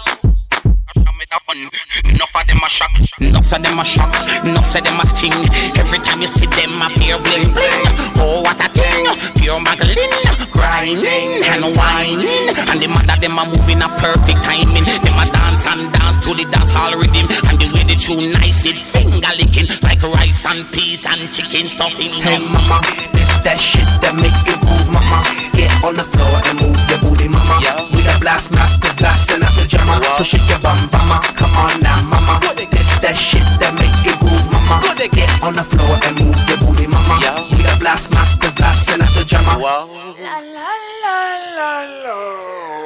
Enough of them a shock, enough of them a shock, enough of them a sting. Every time you see them appear bling bling. Oh what a thing, pure Magdalene, grinding and whining. And the mother them a moving a perfect timing. Them a dance and dance to the dance hall rhythm. And the way they tune nice it finger licking like rice and peas and chicken stuffing.
Hey mama, this that shit that make you groove, mama. Get on the floor and move your booty, mama. We the blast masters, blasting up the jammer. So shake your bum, mama. Come on now, mama. This that shit that make you groove, mama. Get on the floor and move your booty, mama. We the blast masters, blasting up the jammer.
La la la la la.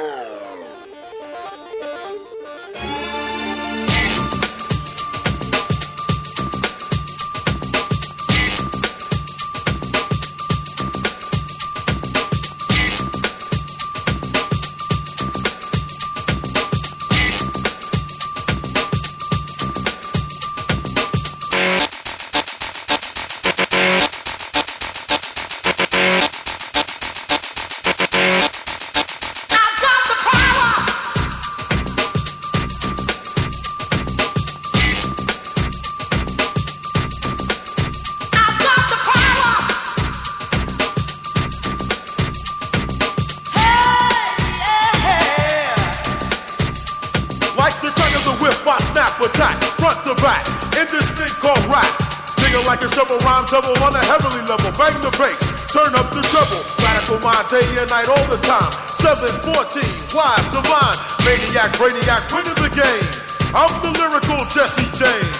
Double on a heavenly level, bang the bass, turn up the treble. Radical mind day and night all the time. 714, wise, divine, maniac, brainiac, winning the game. I'm the lyrical Jesse James.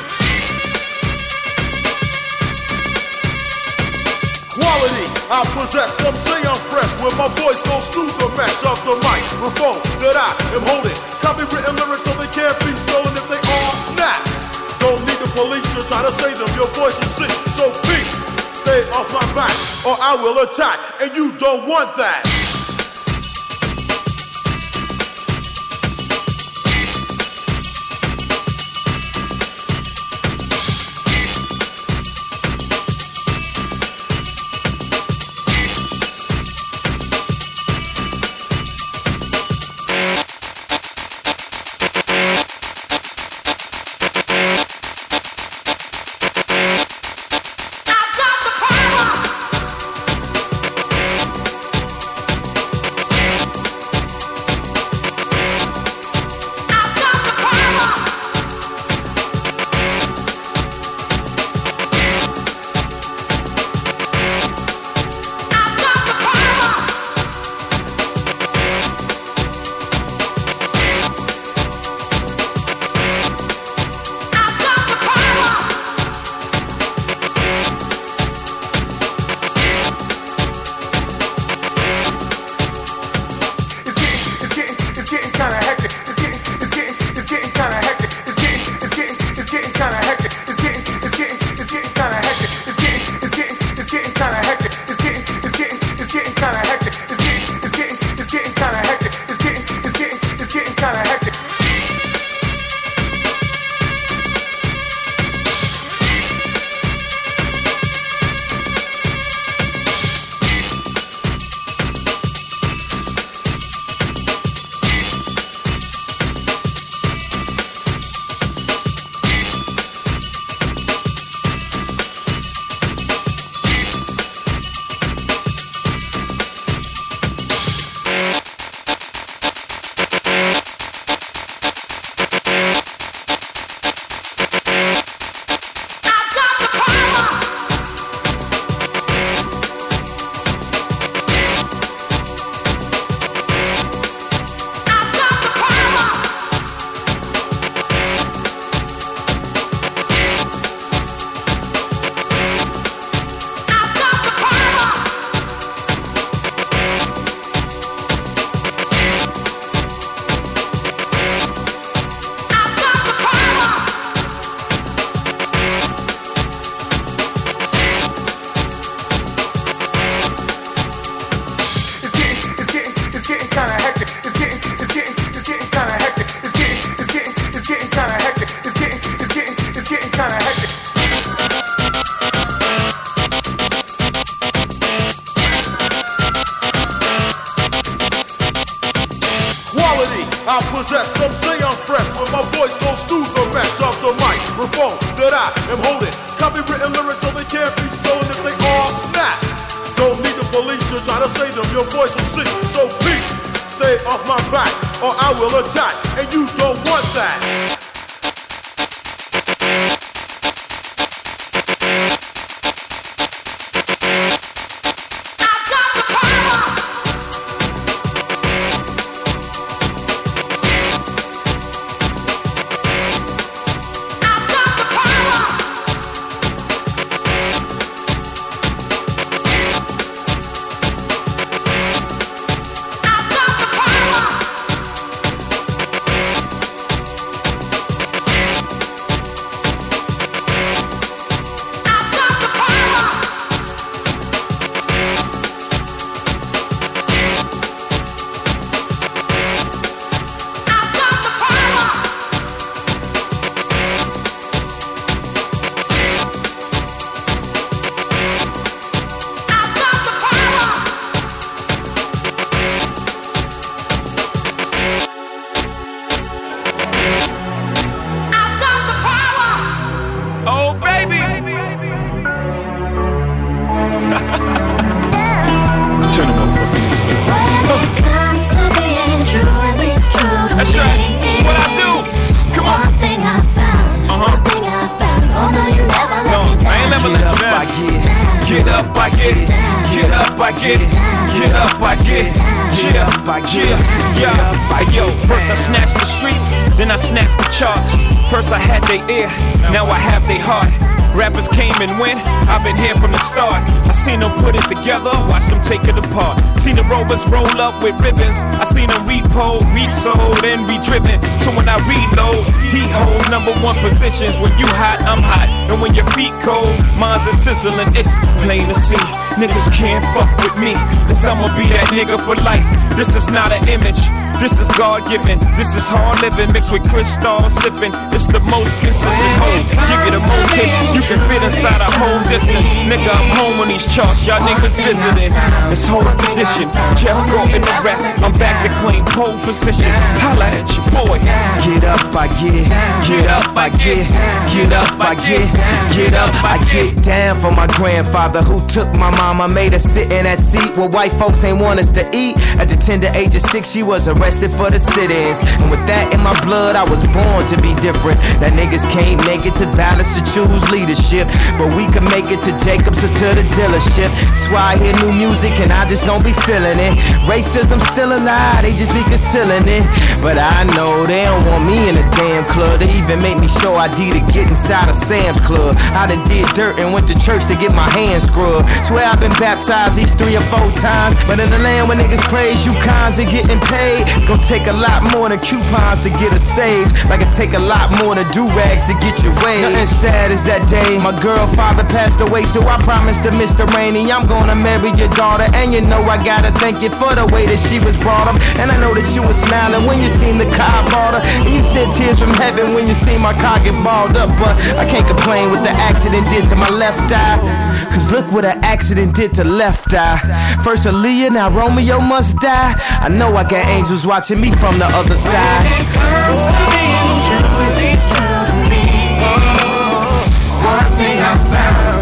Quality, I possess, some say I'm fresh. When my voice goes through the mesh of the microphone that I am holding. Copywritten lyrics so they can't be stolen if they all snap. Don't need the police to try to save them. Your voice is sick, so peace. Stay off my back, or I will attack, and you don't want that. possess, some say I'm fresh, but my voice goes through the rest of the microphone that I am holding. Copywritten lyrics so they can't be stolen if they all snap. Don't need the police to try to save them, your voice will sing. So please, stay off my back, or I will attack, and you don't want that.
First I snatched the streets, then I snatched the charts. First I had their ear, now I have their heart. Rappers came and went, I've been here from the start. I seen them put it together, watched them take it apart. Seen the rovers roll up with ribbons, I seen them repo, resold, and redriven. So when I reload, heat holds #1 positions. When you hot, I'm hot, and when your feet cold, mine's a sizzling. It's plain to see, niggas can't fuck with me, cause I'ma be that nigga for life. This is not an image, this is God-given. This is hard living mixed with crystal sipping. It's the most consistent home. Give you the most hits, you can fit inside a whole distance. Nigga, I'm home on these charts, y'all niggas visiting. It's whole condition, Jeff Go in the rap. I'm back to claim pole position. Holla at your boy.
Get up, I get, get up, I get, get up, I get up, I get down for my grandfather who took my mama, made her sit in that seat where white folks ain't want us to eat. At the tender age of 6, she was arrested for the sit-ins, and with that in my blood, I was born to be different. That niggas can't make it to balance to choose leadership, but we can make it to Jacobs or to the dealership. That's why I hear new music and I just don't be feeling it. Racism still alive, they just be concealing it. But I know they don't want me in a damn club. They even make me show ID to get inside a Sam's Club. I done did dirt and went to church to get my hands scrubbed. Swear I've been baptized these 3 or 4 times, but in the land where niggas praise you cons and getting paid, it's gonna take a lot more than coupons to get us saved. Like it take a lot more than do-rags to get your way. Nothing sad as that day my girl father passed away, so I promised to Mr. Rainey I'm gonna marry your daughter. And you know I gotta thank you for the way that she was brought up. And I know that you were smiling when you seen the car bought her, and you said tears from heaven when you seen my car get balled up. But I can't complain what the accident did to my left eye, cause look what an accident did to left eye. First Aaliyah, now Romeo must die. I know I got angels watching me from the other side.
When it comes to being true, it's true to me. One thing I found,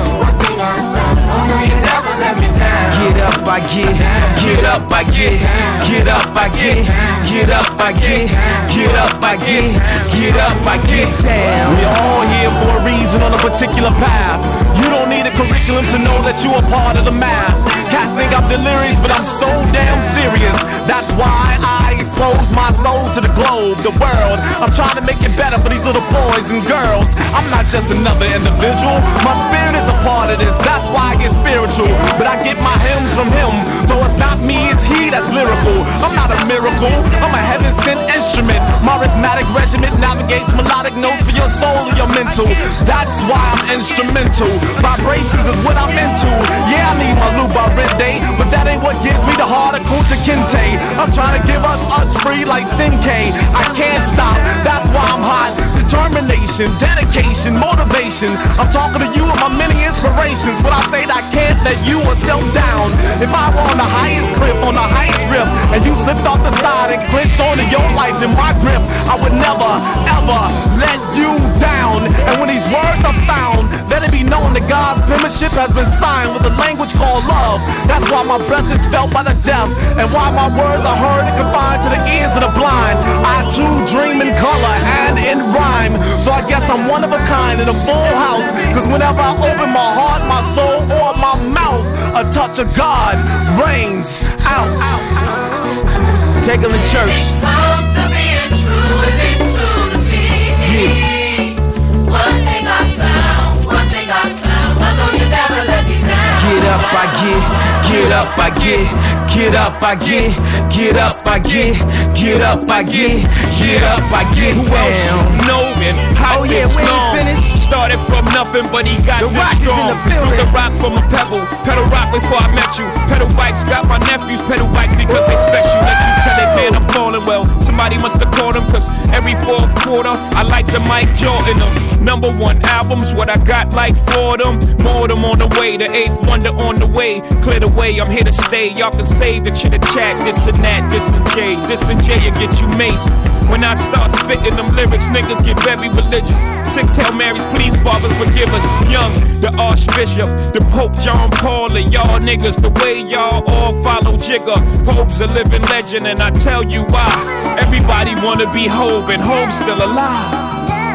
oh no, you never let me down.
Get up, I get, get up, I get, get up, I get, get up, I get, get up, I get, get up, I get down.
We are all here for a reason on a particular path. You don't need a curriculum to know that you are part of the math. Cats think I'm delirious, but I'm so damn serious. That's why I expose my soul to the globe, the world. I'm trying to make it better for these little boys and girls. I'm not just another individual. My spirit is a part of this. That's why I get spiritual. But I get my hymns from him. So it's not me, it's he that's lyrical. I'm not a miracle. I'm a heaven-sent instrument. My rhythmic regiment navigates melodic notes for your soul and your mental. mental. That's why I'm instrumental. Vibrations is what I'm into. Yeah, I need my Lubarende, but that ain't what gives me the heart of Kunta Kinte. I'm trying to give us free like Sinkay. I can't stop, that's why I'm hot. Determination, dedication, motivation. I'm talking to you and my many inspirations. When I say that I can't let you yourself down. If I were on the highest cliff, on the highest rip, and you slipped off the side and clinched onto your life in my grip, I would never, ever let you down. And when these words are found, let it be known that God's penmanship has been signed with a language called love. That's why my breath is felt by the deaf, and why my words are heard and confined to the ears of the blind. I too dream in color and in rhyme, so I guess I'm one of a kind in a full house. Cause whenever I open my heart, my soul, or my mouth, a touch of God rains out. Take them to church.
Close to being true, and it's true to me. Yeah. One thing I found, although you never let me down.
Get up, I get up, I get up, I get up, I get up, I get up, I get
Who else know it? How
yeah, we ain't finished.
Started from nothing, but he got
the
this
rock
strong.
is in the building.
Threw the rock from a pebble. Pedal rock before I met you. Pedal bikes got my nephews. Pedal bikes because they special. Let you tell it, man, I'm falling well. Somebody must have called him, cause every fourth quarter I like the Mike Jordan them. #1 albums, what I got like for them. More them on the way, the 8th wonder on the way. Clear the way, I'm here to stay. Y'all can save the chitter chat, this and that, this and Jay will get you maced. When I start spitting them lyrics, niggas get very religious. 6 Hail Marys, please, fathers, forgive us. Young, the Archbishop, the Pope John Paul, and y'all niggas, the way y'all all follow Jigga. Hope's a living legend, and I tell you why. Everybody wanna be Hope, and Hope's still alive.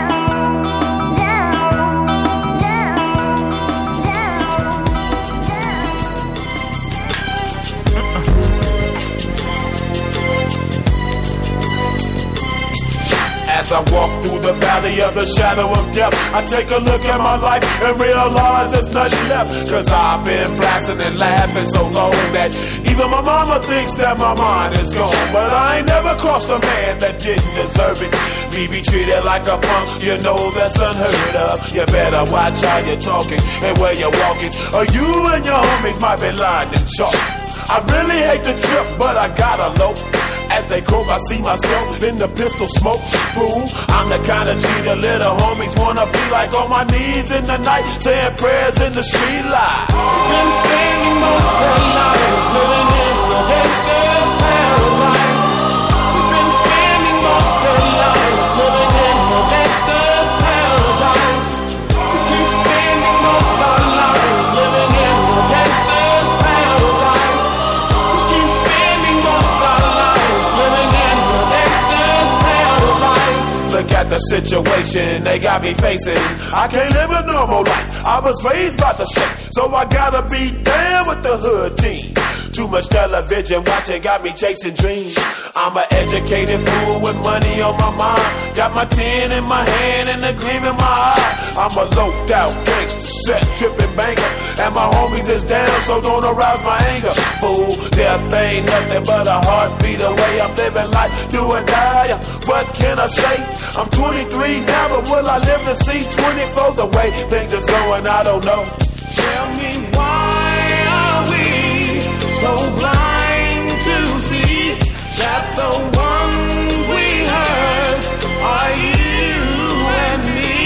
As I walk through the valley of the shadow of death, I take a look at my life and realize there's nothing left. Cause I've been blasting and laughing so long that even my mama thinks that my mind is gone. But I ain't never crossed a man that didn't deserve it. Me be treated like a punk, you know that's unheard of. You better watch how you're talking and where you're walking, or you and your homies might be lined in chalk. I really hate the trip, but I gotta low. As they croak, I see myself in the pistol smoke. Fool, I'm the kind of G the little homies wanna be like, on my knees in the night, saying prayers in the street light.
Been spending most of our lives living in the gangster's paradise. We've been spending most of our lives living in the gangster's paradise. We keep spending most of our lives living in the gangster's paradise. We keep spending most of our lives living in the gangster's paradise.
Look at the situation they got me facing. I can't live a normal life. I was raised by the state, so I gotta be down with the hood team. Too much television watching got me chasing dreams. I'm an educated fool with money on my mind. Got my tin in my hand and a gleam in my eye. I'm a loped out gangster, set tripping banker, and my homies is down, so don't arouse my anger. Fool, death ain't nothing but a heartbeat away. I'm living life, do or die. What can I say? I'm 23 now, but will I live to see 24? The way things is going, I don't know.
Tell me, why are we so blind to see that the ones we hurt are you and me?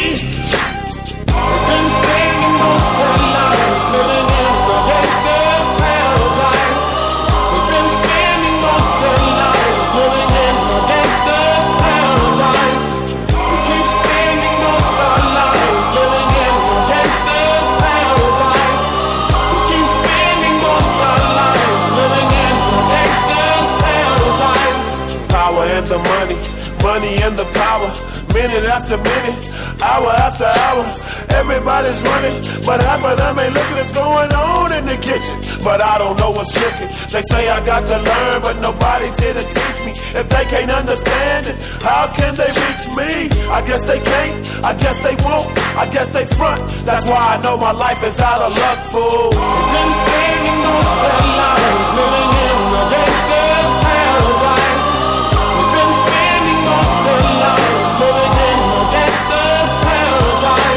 We've been spending most of our lives living in the gangster's paradise. We've been spending most of our lives living in the gangster's paradise. We keep spending most of our lives living in the gangster's paradise. We keep spending most of our lives living in the gangster's paradise.
Power and the money, money and the power. Minute after minute, hour after hour, everybody's running, but half of them ain't looking what's going on in the kitchen. But I don't know what's cooking. They say I got to learn, but nobody's here to teach me. If they can't understand it, how can they reach me? I guess they can't, I guess they won't, I guess they front. That's why I know my life is out of luck, fool.
We've been spending most of our lives living in the gangster's paradise. We've been spending most of our lives living in the gangster's paradise.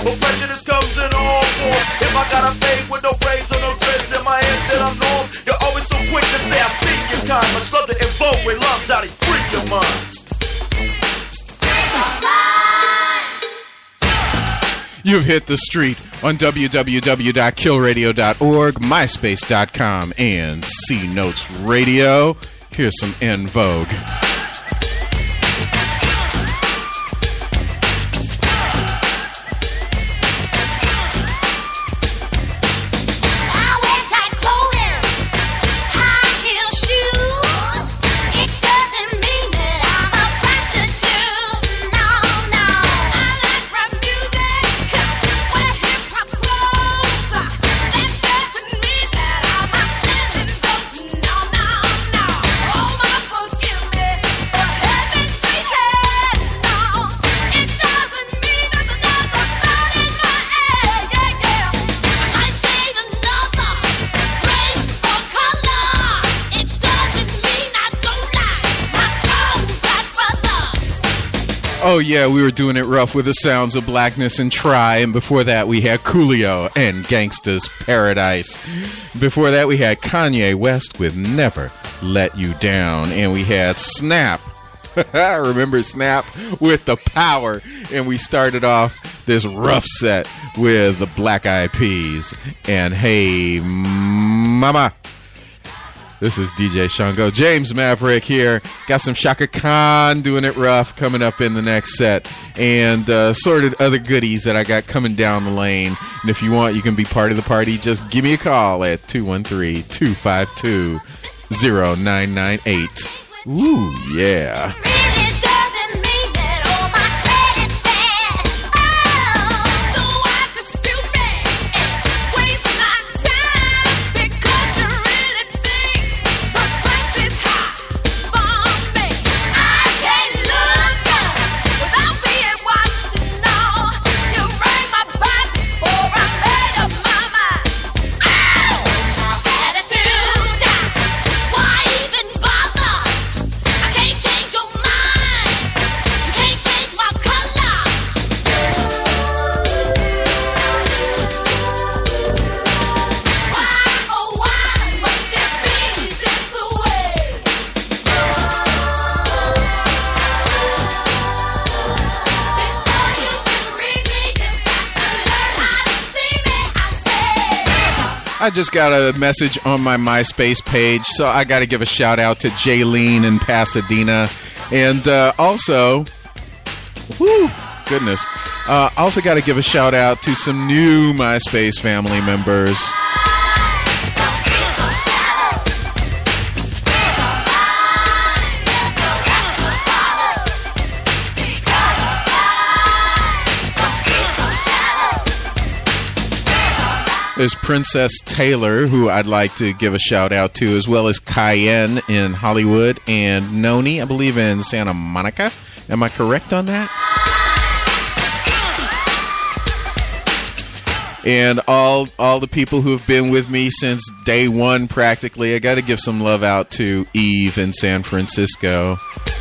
but prejudice comes in all forms. If I got a fade with no braids or no dreads in my head, then I'm norm. You're always so quick to say I see your kind. Much love to invoke when love's out, he free your mind.
You've hit the street on www.killradio.org, myspace.com, and C Notes Radio. Here's some En Vogue. Oh yeah, we were doing it rough with the sounds of Blackness and Try, and before that we had Coolio and Gangsta's Paradise. Before that we had Kanye West with Never Let You Down, and we had Snap. Remember Snap with The Power, and we started off this rough set with the Black Eyed Peas and Hey Mama. This is DJ Shango. James Maverick here. Got some Shaka Khan doing it rough coming up in the next set. And sorted other goodies that I got coming down the lane. And if you want, you can be part of the party. Just give me a call at 213-252-0998. Ooh, yeah. I just got a message on my MySpace page, so I got to give a shout out to Jaylene in Pasadena, and also, also got to give a shout out to some new MySpace family members. There's Princess Taylor, who I'd like to give a shout out to, as well as Cayenne in Hollywood and Noni, I believe, in Santa Monica. Am I correct on that? And all the people who have been with me since day one, practically. I got to give some love out to Eve in San Francisco.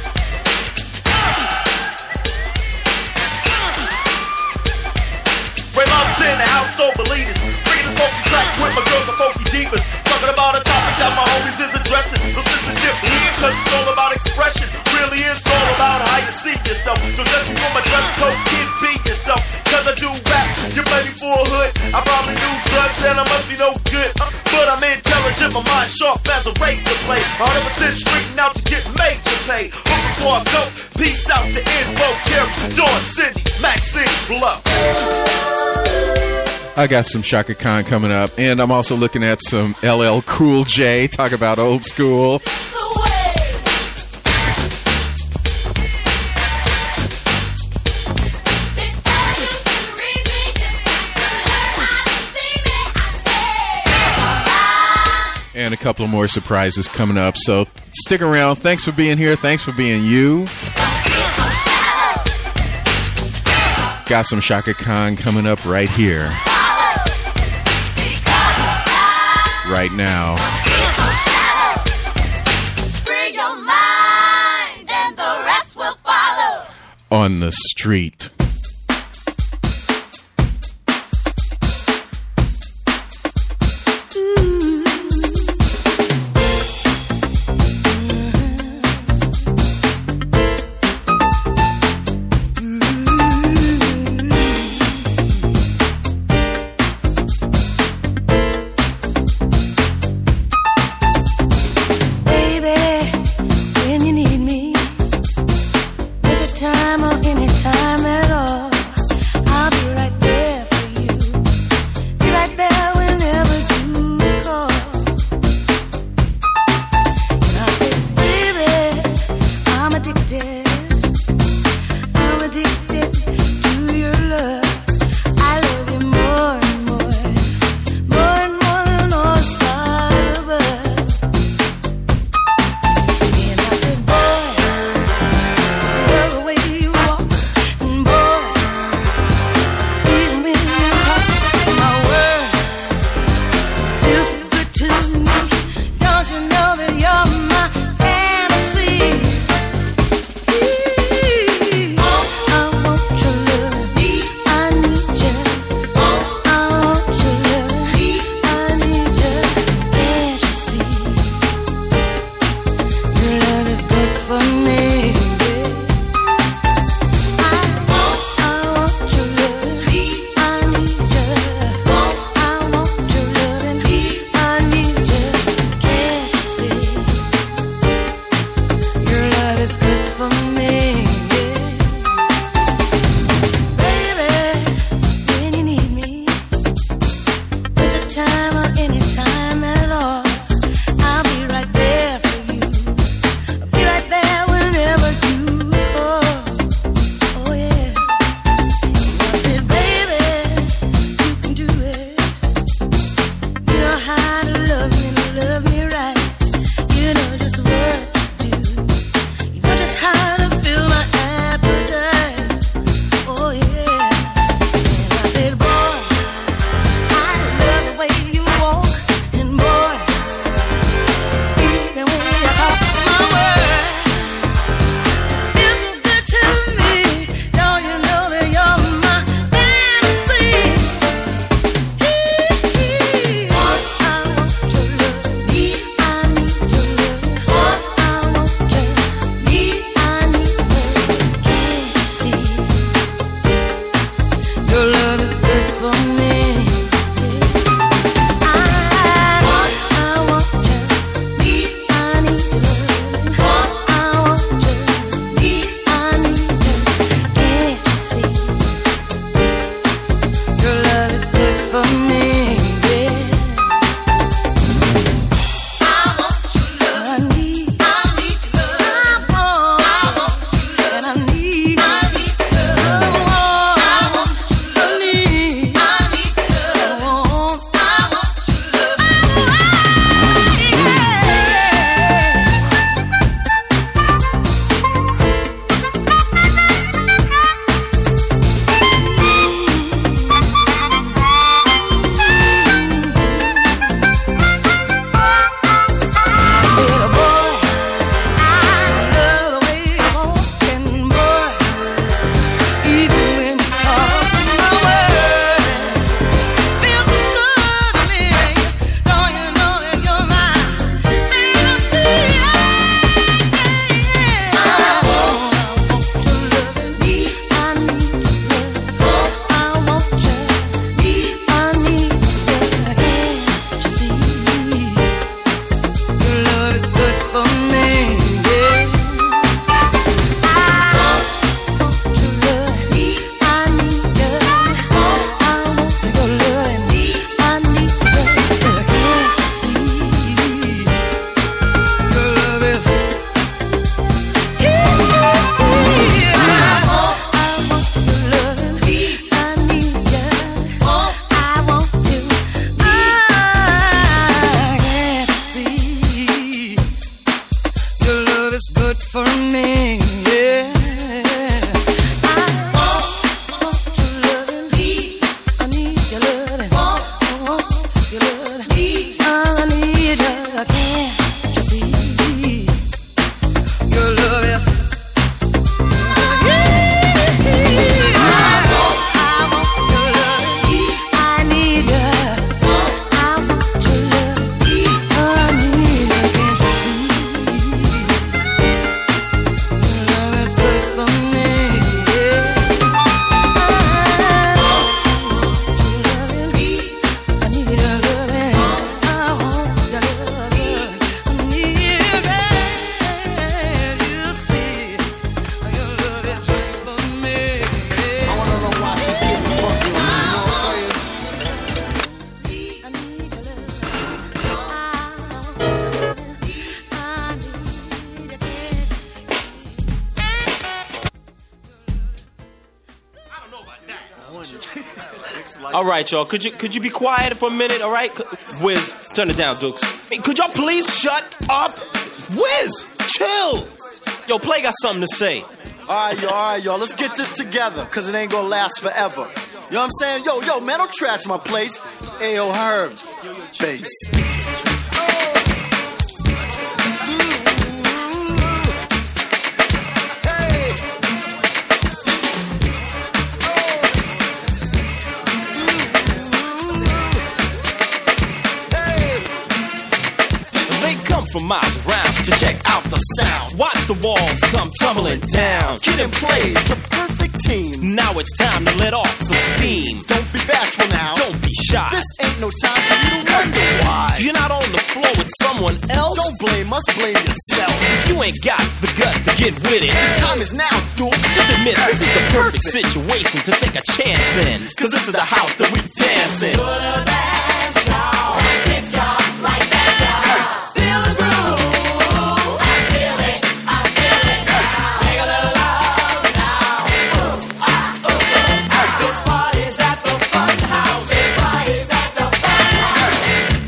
Ray Love's in the house over leaders. Funky track with my girls and funky divas. Talking about a topic that my homies is addressing. No censorship here, cause it's all about expression. Really is all about how you see yourself. So just before my dress code, kid, be yourself. Cause I do rap, you play me for a hood. I probably do drugs and I must be no good. But I'm intelligent, my mind sharp as a razor blade. 100% straighten out to get major pay. But before I go, peace out to Info, Terry, Dawn, Cindy, Maxine, Blow.
I got some Shaka Khan coming up, and I'm also looking at some LL Cool J. Talk about old school. And a couple of more surprises coming up, so stick around. Thanks for being here. Thanks for being you. Got some Shaka Khan coming up right here. Right now.
Free your mind, and the rest will follow.
On the street.
All right, y'all. Could you be quiet for a minute? All right, Wiz, turn it down, Dukes. Hey, could y'all please shut up? Wiz, chill. Yo, Play got something to say.
All right, y'all. Let's get this together, cause it ain't gonna last forever. You know what I'm saying? Yo, man, don't trash my place. Ayo, Herb, bass.
From miles around to check out the sound. Watch the walls come tumbling down. Kid and Play's the perfect team. Now it's time to let off some steam.
Don't be bashful now.
Don't be shy.
This ain't no time for you to wonder why.
You're not on the floor with someone else.
Don't blame us, blame yourself.
If you ain't got the guts to get with it,
the time is now, dude.
Just admit this is the perfect situation to take a chance in. Cause this is the house that we dance in.
Put a dance, y'all. It's all like that, y'all. Feel the groove. I feel it. I feel it. Make a little love now. Ooh, ah, ooh, ooh. This party's at the fun house. This party's at the fun house.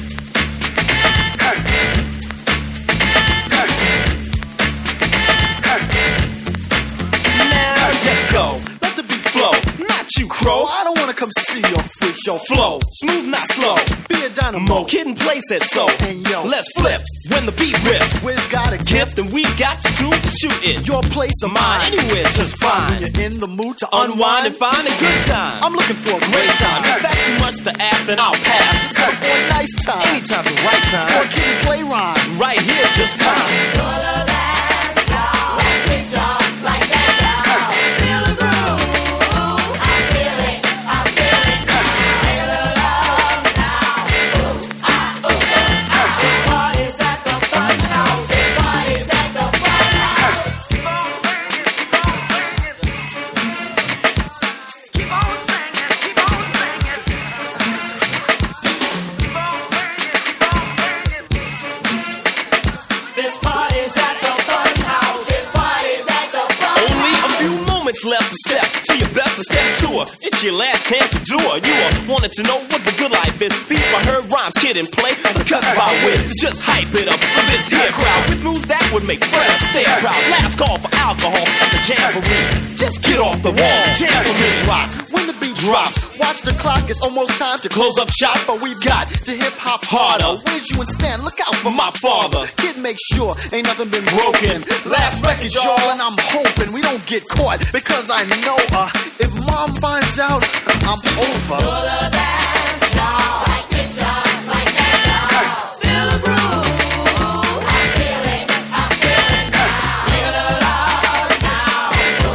Now just go. Let the beat flow. Not you, crow.
I don't wanna come see your freak show
flow. Smooth, not slow.
Be a dynamo.
Kid and Play said so.
And yo,
let's flip when the beat rips.
Wiz got a gift,
and we got the tune to shoot it.
Your place or mine,
anywhere just fine.
When you're in the mood to
unwind and find a good time.
I'm looking for a great time.
If that's too much to ask, then I'll pass.
It's time for a nice time.
Anytime's the right time.
For a Kid and Play rhyme.
Right here, just fine.
Roll a dance, y'all. It's all like that, y'all. Feel the groove. I feel it. I feel it.
chance to do her. You wanted to know what the good life is. Beats by her rhymes, Kid and Play, cuts by Wiz. Just hype it up for this here crowd with moves that would make friends stay proud. Last call for alcohol at the jamboree. Just get off the wall, jam for this rock.
When the beat drops, watch the clock. It's almost time to
Close up shop,
but we've got to hip hop harder. Where's you and Stan? Look out for
my father.
Kid, make sure ain't nothing been broken. Last record, y'all, and I'm hoping we don't get caught because I know if mom finds out, I'm over.
Dance, y'all. Like this, like that, y'all. Feel the groove. I feel it. I feel it now. Feel the love now.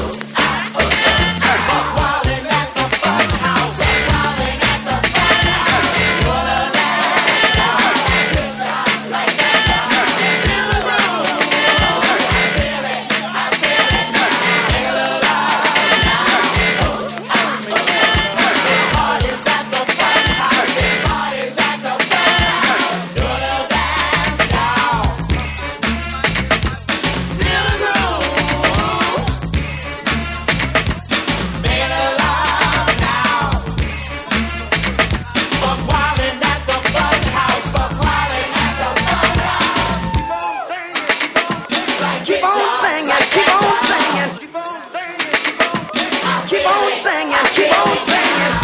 Buck wildin' at the fun house. Buck wildin' at the fun house. Feel the dance, y'all. Like this, like that, y'all. Feel the groove. I feel it. I feel it now. Feel the love now. This party's at the fun house. This party's at the fun house. Feel the dance, y'all. Feel the groove. Feel the love now. Buck wildin' at the fun house. Buck wildin' at the fun house.
Keep on singing, keep on singing. Keep on singing, keep on singing.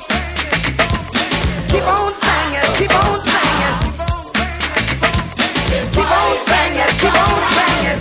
Keep on singing, keep on singing. Keep on singing, keep on singing.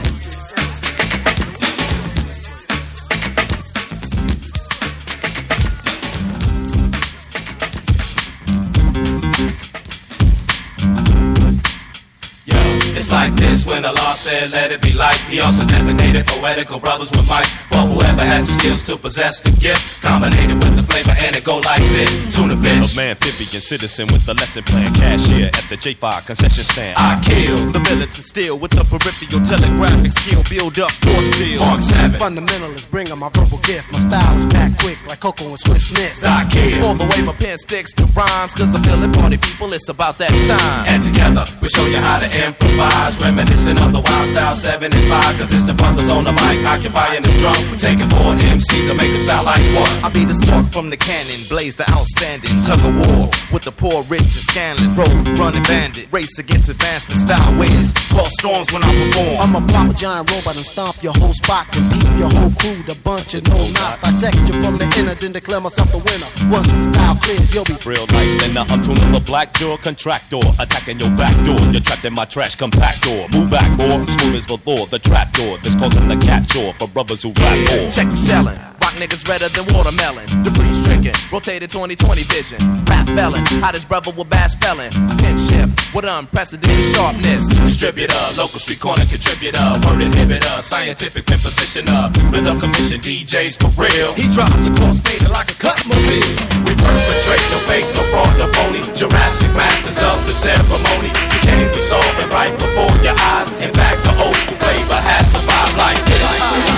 Yo, it's like this when Allah said let it be light. He also designated poetical brothers with mics for whoever had the skills to possess the gift, combinated with the flavor, and it go like this. Tuna fish,
A amphibian citizen with the lesson plan, cashier at the J5 concession stand.
I kill
The militant steel with the peripheral telegraphic skill. Build up force field.
Mark 7.
Fundamentalist, bring on my verbal gift. My style is packed quick like Coco and Swiss Miss.
I kill.
All the way my pen sticks to rhymes, cause I feel it, party people, it's about that time.
And together we show you how to improvise, reminiscent of the wild style 7 and 5. Cause it's the brothers on the mic occupying the drum. We're taking 4 MCs and make it sound like one.
I be the spark from the cannon, blaze the outstanding tug of war with the poor, rich, and scandalous. Road running bandit, race against advancement, style wins. Call storms when I perform.
I'm a proper giant robot and stomp your whole spot, compete your whole crew, the bunch of no knots. Dissect you from the inner, then declare myself the winner. Once the style clears, you'll be
Real life, then I'm tuning the black door contractor, attacking your back door. You're trapped in my trash compactor. Move back, more smooth as the law, the trap door. This causing the capture for brothers who rap more.
Check the shelling. Rock niggas redder than watermelon. Debris stricken, rotated 20/20 vision. Rap felon, hottest brother with bad spelling. Pin shift with unprecedented sharpness.
Distributor, local street corner contributor, word inhibitor, scientific pin positioner, rhythm commission DJs for real.
He drives across fader like a cut mobile.
We perpetrate no fake, no fraud, no phony. Jurassic masters of the ceremony. You came to solve it right before your eyes. In fact, the old school flavor has survived like this.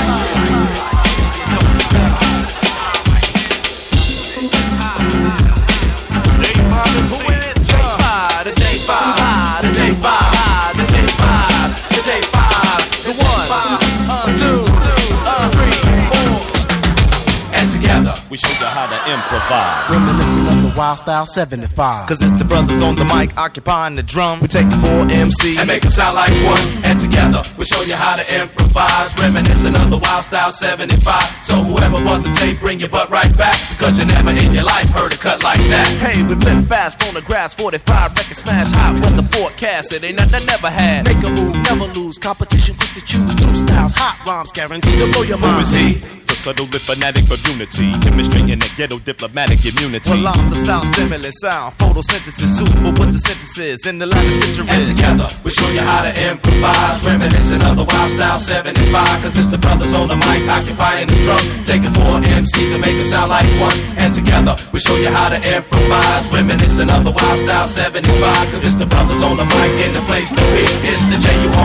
The J5, the J5, the J5, the J5, the 1, 2, 3, 4.
And together
we show you how to improvise.
reminiscent of the wild style 75.
Cause it's the brothers on the mic occupying the drum. We take the 4 MC
and make them sound like one. And together we show you how to improvise, reminiscent of the wild style 75. So whoever bought the tape, bring your butt right back, because you never in your life heard a cut like that.
Hey, we flip fast, phonographs, 45 record smash hot with the forecast. It ain't nothing I never had.
Make a move, never lose. Competition quick to choose. New styles, hot rhymes, guaranteed to blow your mind.
Who is he?
The subtle and fanatic of unity, demonstrating the ghetto diplomatic immunity.
Well, I'm the style stimulus sound, photosynthesis, super with the synthesis in the latter centuries.
And together we show you how to improvise, reminiscent of the wild style 75. Cause it's the brothers on the mic occupying the drum, taking 4 MCs and make it sound like one. And together we show you how to improvise, reminiscent of the wild style 75. Cause it's the brothers on the mic in the place to be. It's the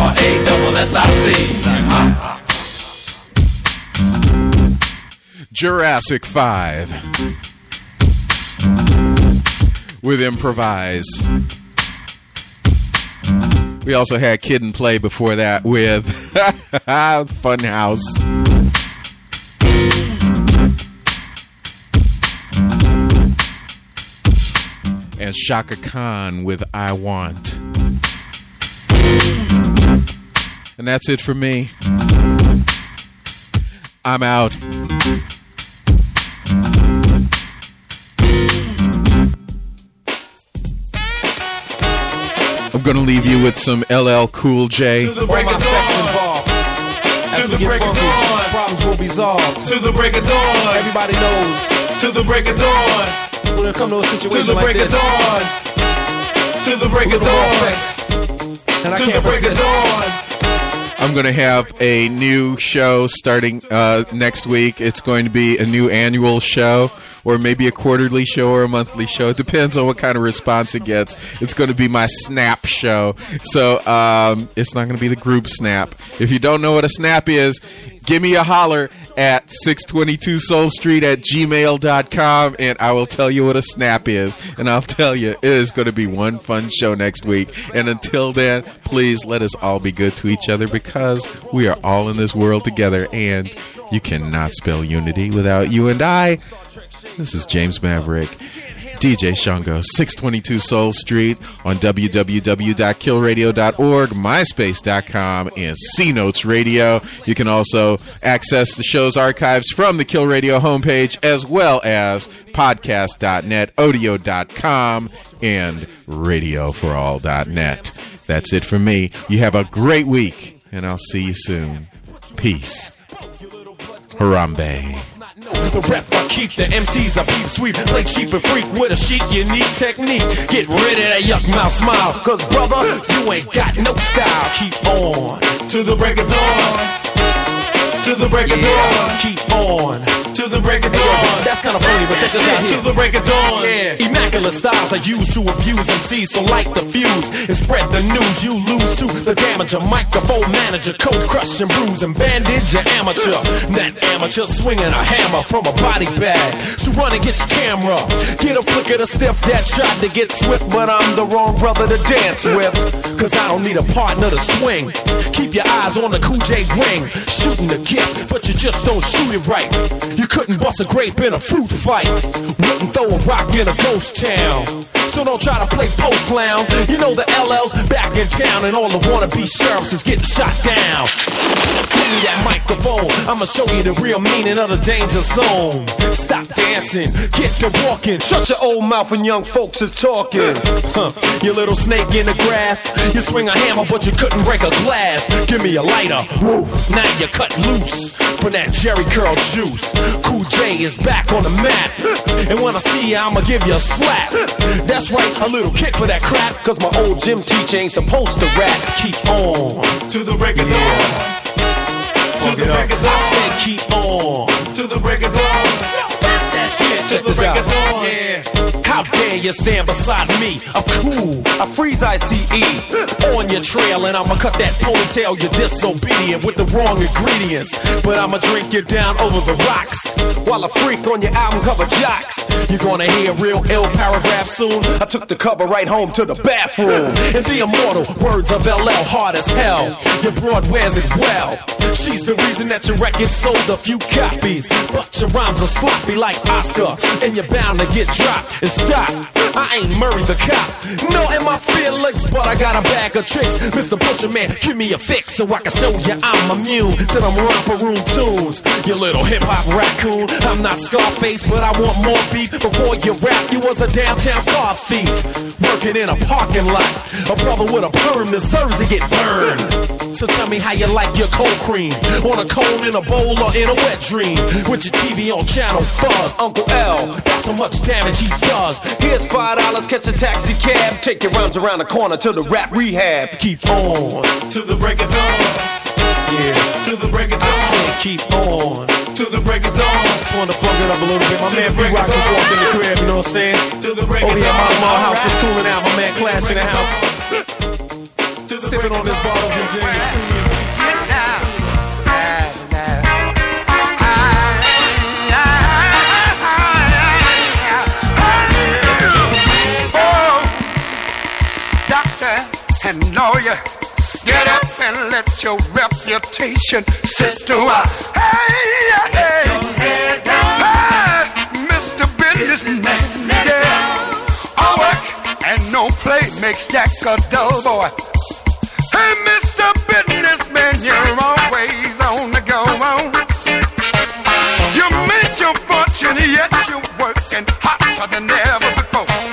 JURASSIC.
Jurassic 5 with Improvise. We also had Kid and Play before that with Funhouse. and Shaka Khan with I Want. And that's it for me. I'm out. I'm going to leave you with some LL Cool J.
All my effects involved. As we get funky, problems will be solved. To the break of dawn. Everybody knows. To the break of dawn. When it comes to a situation like this. To the break of dawn. To the break of dawn. And I can't resist.
I'm going to have a new show starting next week. It's going to be a new annual show, or maybe a quarterly show or a monthly show. It depends on what kind of response it gets. It's going to be my Snap show. So it's not going to be the group Snap. If you don't know what a Snap is, give me a holler at 622 Soul Street at gmail.com, and I will tell you what a Snap is. And I'll tell you, it is going to be one fun show next week. And until then, please let us all be good to each other, because we are all in this world together, and you cannot spell unity without you and I. This is James Maverick, DJ Shango, 622 Soul Street, on www.killradio.org, myspace.com, and C-Notes Radio. You can also access the show's archives from the Kill Radio homepage, as well as podcast.net, odeo.com, and radioforall.net. That's it for me. You have a great week, and I'll see you soon. Peace. Harambe.
The rep I keep, the MCs I peep sweep, play cheap and freak with a chic, unique technique. Get rid of that yuck mouth smile, cause brother, you ain't got no style. Keep on to the break of dawn. To the break of dawn. Keep on to the break of dawn. That's kinda funny, but check this out here. To the break of dawn. Yeah. Immaculate styles are used to abuse MCs, so light the fuse and spread the news. You lose to the damager, microphone manager, cold crush and bruise and bandage your amateur. That amateur swinging a hammer from a body bag. So run and get your camera. Get a flick of the stiff that tried to get swift, but I'm the wrong brother to dance with. Cause I don't need a partner to swing. Keep your eyes on the Cool J ring. Shooting the gift, but you just don't shoot it right. You couldn't bust a grape in a fruit fight. Wouldn't throw a rock in a ghost town. So don't try to play post clown. You know the LL's back in town, and all the wannabe sheriffs is getting shot down. Give me that microphone, I'ma show you the real meaning of the danger zone. Stop dancing, get to walking. Shut your old mouth when young folks is talking. You little snake in the grass. You swing a hammer but you couldn't break a glass. Give me a lighter, woof, now you cut loose from that Jerry curl juice. Cool J is back on the map, and when I see you I'ma give you a slap. That's right, a little kick for that crap, cause my old gym teacher ain't supposed to rap. Keep on to the break of dawn. To the break of dawn. I said keep on to the break of dawn. That shit, check this out. Yeah. How dare you stand beside me? I'm cool, I freeze ICE on your trail, and I'ma cut that ponytail. You're disobedient with the wrong ingredients, but I'ma drink you down over the rocks while I freak on your album cover jocks. You're gonna hear a real ill paragraph soon. I took the cover right home to the bathroom. And the immortal words of LL, hard as hell. Your broad wears it well. She's the reason that your record sold a few copies, but your rhymes are sloppy like Oscar, and you're bound to get dropped. And stop, I ain't Murray the cop. No in my feelings, but I got a bag of tricks. Mr. Pusher Man, give me a fix so I can show you I'm immune to them romper room tunes. You little hip-hop raccoon, I'm not Scarface, but I want more beef. Before you rap, you was a downtown car thief, working in a parking lot. A brother with a perm deserves to get burned. So tell me how you like your cold cream, on a cone, in a bowl, or in a wet dream, with your TV on channel fuzz. Uncle L, that's how much damage he does. Here's $5, catch a taxi cab, take your rhymes around the corner to the rap rehab. Keep on to the break of dawn. Yeah, to the break of dawn. I said keep on to the break of dawn. Just wanted to plug it up a little bit. My man B-Rock just walked in the crib, you know what I'm saying? Over here at my house is cooling out. My man Clash in the house, sipping on his bottles and gin.
And lawyer, get up and let your reputation sit to us. Hey, hey, Mr. Businessman, yeah, I work makes Jack a dull boy. Hey, Mr. Businessman, you're always on the go. You made your fortune, yet you're working harder than ever before.